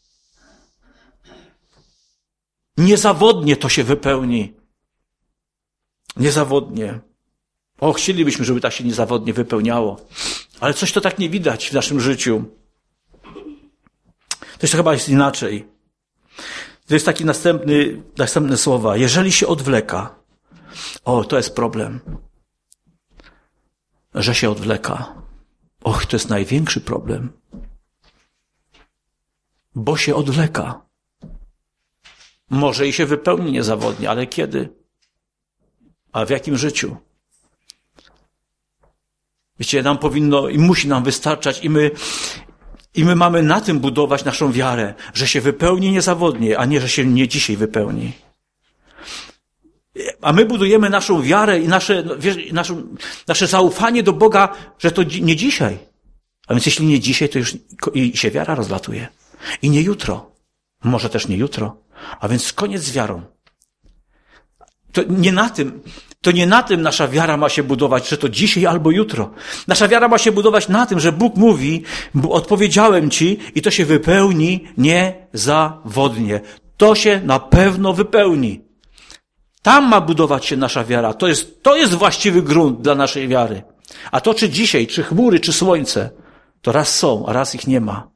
[SPEAKER 3] Niezawodnie to się wypełni. Niezawodnie. O, chcielibyśmy, żeby tak się niezawodnie wypełniało. Ale coś to tak nie widać w naszym życiu. To chyba jest inaczej. To jest taki następne słowa. Jeżeli się odwleka. O, to jest problem. Że się odwleka. Och, to jest największy problem. Bo się odwleka. Może i się wypełni niezawodnie, ale kiedy? A w jakim życiu? Wiecie, nam powinno i musi nam wystarczać i my mamy na tym budować naszą wiarę, że się wypełni niezawodnie, a nie, że się nie dzisiaj wypełni. A my budujemy naszą wiarę i nasze zaufanie do Boga, że to nie dzisiaj. A więc jeśli nie dzisiaj, to już się wiara rozlatuje. I nie jutro. Może też nie jutro. A więc koniec z wiarą. To nie na tym nasza wiara ma się budować, że to dzisiaj albo jutro. Nasza wiara ma się budować na tym, że Bóg mówi, odpowiedziałem Ci i to się wypełni niezawodnie. To się na pewno wypełni. Tam ma budować się nasza wiara. To jest właściwy grunt dla naszej wiary. A to czy dzisiaj, czy chmury, czy słońce, to raz są, a raz ich nie ma.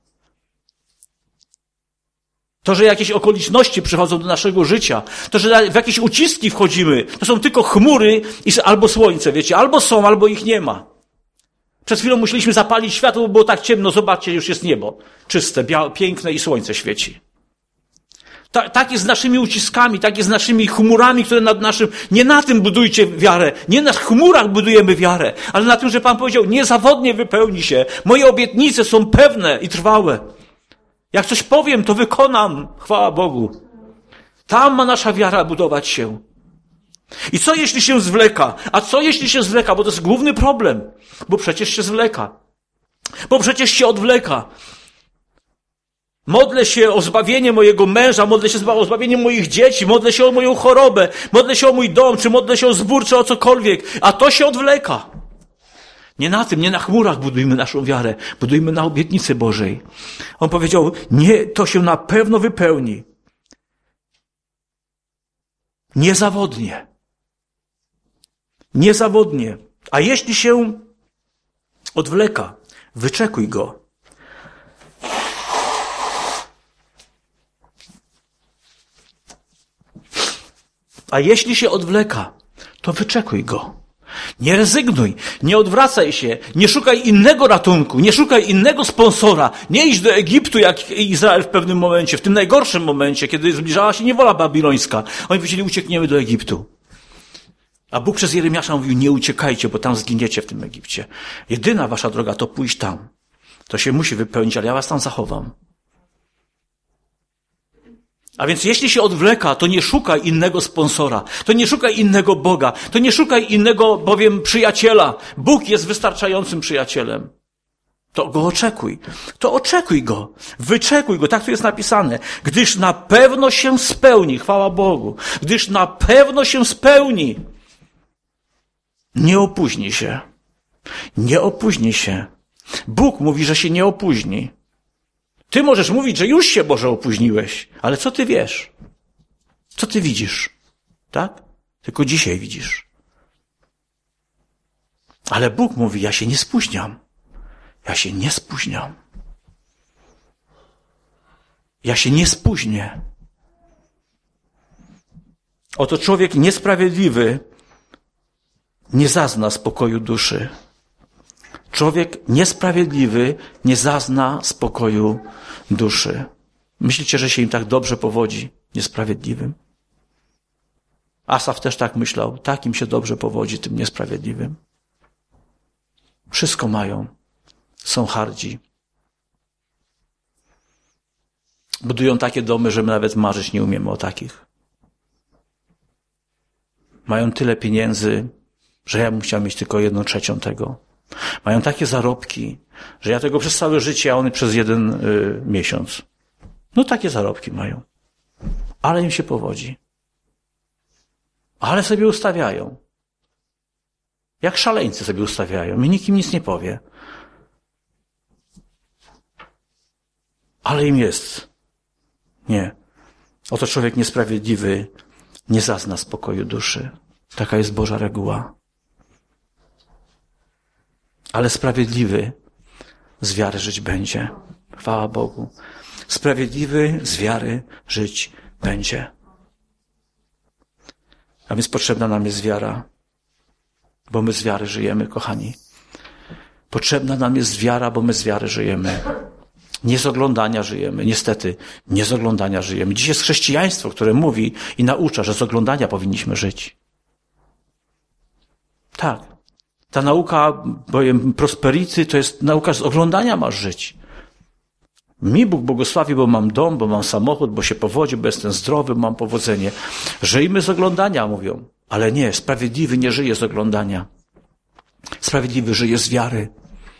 [SPEAKER 3] To, że jakieś okoliczności przychodzą do naszego życia, to, że w jakieś uciski wchodzimy, to są tylko chmury albo słońce, wiecie, albo są, albo ich nie ma. Przed chwilą musieliśmy zapalić światło, bo było tak ciemno, zobaczcie, już jest niebo. Czyste, piękne i słońce świeci. Tak jest z naszymi uciskami, tak jest z naszymi chmurami, które nad naszym... Nie na tym budujcie wiarę, nie na chmurach budujemy wiarę, ale na tym, że Pan powiedział, niezawodnie wypełni się. Moje obietnice są pewne i trwałe. Jak coś powiem, to wykonam. Chwała Bogu. Tam ma nasza wiara budować się. I co jeśli się zwleka? A co jeśli się zwleka? Bo to jest główny problem. Bo przecież się zwleka. Bo przecież się odwleka. Modlę się o zbawienie mojego męża, modlę się o zbawienie moich dzieci, modlę się o moją chorobę, modlę się o mój dom, czy modlę się o zbór, czy o cokolwiek. A to się odwleka. Nie na tym, nie na chmurach budujmy naszą wiarę. Budujmy na obietnicy Bożej. On powiedział, nie, to się na pewno wypełni. Niezawodnie. Niezawodnie. A jeśli się odwleka, wyczekuj go. A jeśli się odwleka, to wyczekuj go. Nie rezygnuj, nie odwracaj się, nie szukaj innego ratunku, nie szukaj innego sponsora, nie idź do Egiptu jak Izrael w pewnym momencie, w tym najgorszym momencie, kiedy zbliżała się niewola babilońska. Oni powiedzieli, uciekniemy do Egiptu. A Bóg przez Jeremiasza mówił, nie uciekajcie, bo tam zginiecie w tym Egipcie. Jedyna wasza droga to pójść tam. To się musi wypełnić, ale ja was tam zachowam. A więc jeśli się odwleka, to nie szukaj innego sponsora, to nie szukaj innego Boga, to nie szukaj innego bowiem przyjaciela. Bóg jest wystarczającym przyjacielem. To go oczekuj. To oczekuj go. Wyczekuj go. Tak tu jest napisane. Gdyż na pewno się spełni. Chwała Bogu. Gdyż na pewno się spełni. Nie opóźni się. Nie opóźni się. Bóg mówi, że się nie opóźni. Ty możesz mówić, że już się, Boże, opóźniłeś, ale co ty wiesz? Co ty widzisz? Tak? Tylko dzisiaj widzisz. Ale Bóg mówi, ja się nie spóźniam. Ja się nie spóźniam. Ja się nie spóźnię. Oto człowiek niesprawiedliwy nie zazna spokoju duszy. Człowiek niesprawiedliwy nie zazna spokoju duszy. Myślicie, że się im tak dobrze powodzi, niesprawiedliwym? Asaf też tak myślał. Tak im się dobrze powodzi, tym niesprawiedliwym. Wszystko mają. Są hardzi. Budują takie domy, że my nawet marzyć nie umiemy o takich. Mają tyle pieniędzy, że ja bym chciał mieć tylko 1/3 tego. Mają takie zarobki, że ja tego przez całe życie, a one przez 1 miesiąc. No takie zarobki mają. Ale im się powodzi. Ale sobie ustawiają. Jak szaleńcy sobie ustawiają. I nikt im nic nie powie. Ale im jest. Nie. Oto człowiek niesprawiedliwy nie zazna spokoju duszy. Taka jest Boża reguła. Ale sprawiedliwy z wiary żyć będzie. Chwała Bogu. Sprawiedliwy z wiary żyć będzie. A więc potrzebna nam jest wiara, bo my z wiary żyjemy, kochani. Potrzebna nam jest wiara, bo my z wiary żyjemy. Nie z oglądania żyjemy. Niestety, nie z oglądania żyjemy. Dziś jest chrześcijaństwo, które mówi i naucza, że z oglądania powinniśmy żyć. Tak. Ta nauka, bowiem prosperity, to jest nauka, z oglądania masz żyć. Mi Bóg błogosławi, bo mam dom, bo mam samochód, bo się powodzi, bo jestem zdrowy, mam powodzenie. Żyjmy z oglądania, mówią. Ale nie, sprawiedliwy nie żyje z oglądania. Sprawiedliwy żyje z wiary.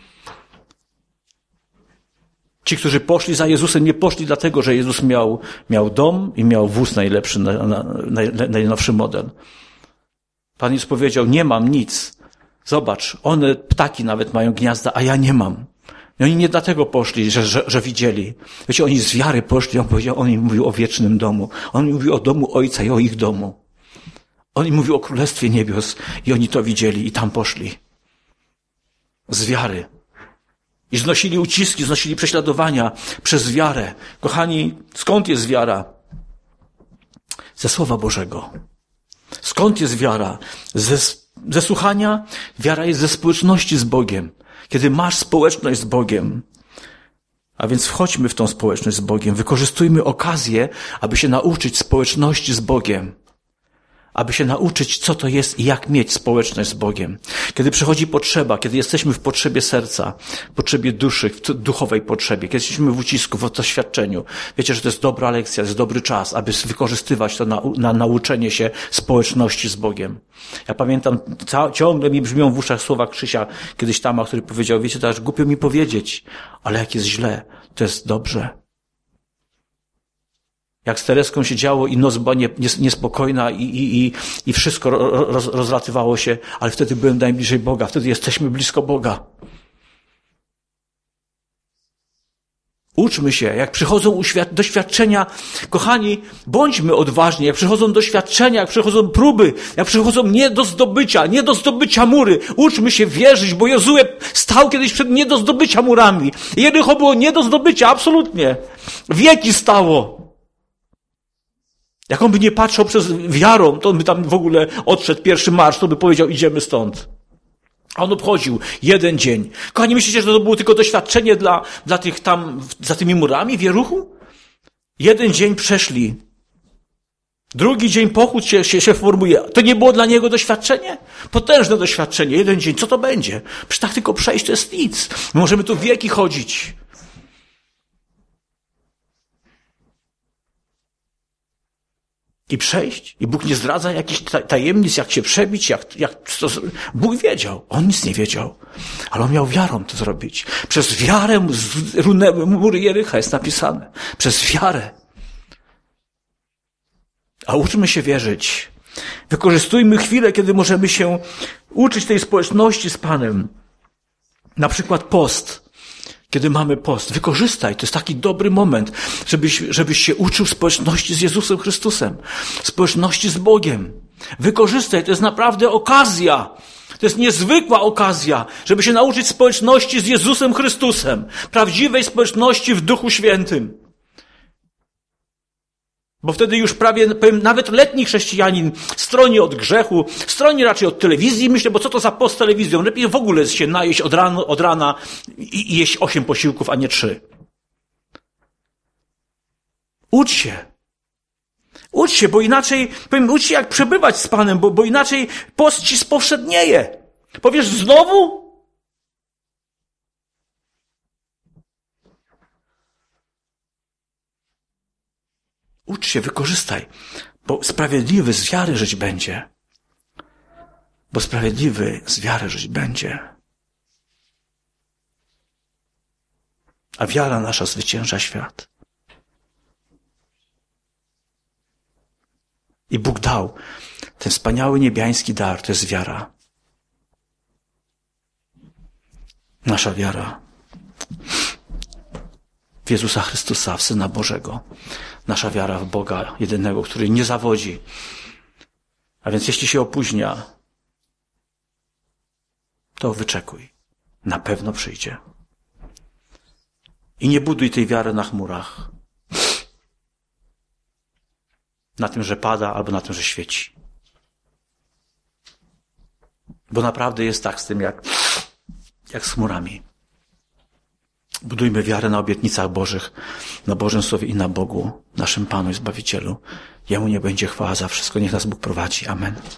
[SPEAKER 3] Ci, którzy poszli za Jezusem, nie poszli dlatego, że Jezus miał dom i miał wóz najlepszy, najnowszy model. Pan Jezus powiedział, nie mam nic. Zobacz, one, ptaki nawet mają gniazda, a ja nie mam. I oni nie dlatego poszli, że widzieli. Wiecie, oni z wiary poszli, on im mówił o wiecznym domu. On im mówił o domu Ojca i o ich domu. On im mówił o Królestwie Niebios i oni to widzieli i tam poszli. Z wiary. I znosili uciski, znosili prześladowania przez wiarę. Kochani, skąd jest wiara? Ze Słowa Bożego. Skąd jest wiara? Ze słuchania? Wiara jest ze społeczności z Bogiem. Kiedy masz społeczność z Bogiem, a więc wchodźmy w tą społeczność z Bogiem, wykorzystujmy okazję, aby się nauczyć społeczności z Bogiem. Aby się nauczyć, co to jest i jak mieć społeczność z Bogiem. Kiedy przychodzi potrzeba, kiedy jesteśmy w potrzebie serca, potrzebie duszy, w duchowej potrzebie, kiedy jesteśmy w ucisku, w doświadczeniu, wiecie, że to jest dobra lekcja, to jest dobry czas, aby wykorzystywać to na nauczenie się społeczności z Bogiem. Ja pamiętam, ciągle mi brzmią w uszach słowa Krzysia, kiedyś tam, który powiedział, wiecie, to aż głupio mi powiedzieć, ale jak jest źle, to jest dobrze. Jak z Tereską się działo i noc była niespokojna i wszystko rozlatywało się, ale wtedy byłem najbliżej Boga, wtedy jesteśmy blisko Boga. Uczmy się, jak przychodzą doświadczenia, kochani, bądźmy odważni, jak przychodzą doświadczenia, jak przychodzą próby, jak przychodzą nie do zdobycia mury. Uczmy się wierzyć, bo Jozue stał kiedyś przed nie do zdobycia murami. Jericho było nie do zdobycia, absolutnie. Wieki stało. Jak on by nie patrzył przez wiarą, to on by tam w ogóle odszedł pierwszy marsz, to by powiedział, idziemy stąd. A on obchodził 1 dzień. Kochani, myślicie, że to było tylko doświadczenie dla tych tam, za tymi murami w Jeruchu? 1 dzień przeszli. Drugi dzień pochód się formuje. To nie było dla niego doświadczenie? Potężne doświadczenie. 1 dzień. Co to będzie? Przecież tak tylko przejść to jest nic. My możemy tu wieki chodzić. I przejść. I Bóg nie zdradza jakichś tajemnic, jak się przebić, jak to... Bóg wiedział. On nic nie wiedział. Ale on miał wiarą to zrobić. Przez wiarę runęły mury Jericha, jest napisane. Przez wiarę. A uczmy się wierzyć. Wykorzystujmy chwilę, kiedy możemy się uczyć tej społeczności z Panem. Na przykład post. Kiedy mamy post, wykorzystaj. To jest taki dobry moment, żebyś się uczył społeczności z Jezusem Chrystusem. Społeczności z Bogiem. Wykorzystaj. To jest naprawdę okazja. To jest niezwykła okazja, żeby się nauczyć społeczności z Jezusem Chrystusem. Prawdziwej społeczności w Duchu Świętym. Bo wtedy już prawie, powiem, nawet letni chrześcijanin stroni od grzechu, stroni raczej od telewizji. Myślę, bo co to za post z telewizją? Lepiej w ogóle się najeść od rana i jeść 8 posiłków, a nie 3. Ucz się. Ucz się, bo inaczej, powiem, ucz się jak przebywać z Panem, bo inaczej post ci spowszednieje. Powiesz znowu? Ucz się, wykorzystaj, bo sprawiedliwy z wiary żyć będzie. Bo sprawiedliwy z wiary żyć będzie. A wiara nasza zwycięża świat. I Bóg dał ten wspaniały niebiański dar, to jest wiara. Nasza wiara w Jezusa Chrystusa, w Syna Bożego. Nasza wiara w Boga jedynego, który nie zawodzi. A więc jeśli się opóźnia, to wyczekuj. Na pewno przyjdzie. I nie buduj tej wiary na chmurach. Na tym, że pada, albo na tym, że świeci. Bo naprawdę jest tak z tym, jak z chmurami. Budujmy wiarę na obietnicach Bożych, na Bożym Słowie i na Bogu, naszym Panu i Zbawicielu. Jemu nie będzie chwała za wszystko. Niech nas Bóg prowadzi. Amen.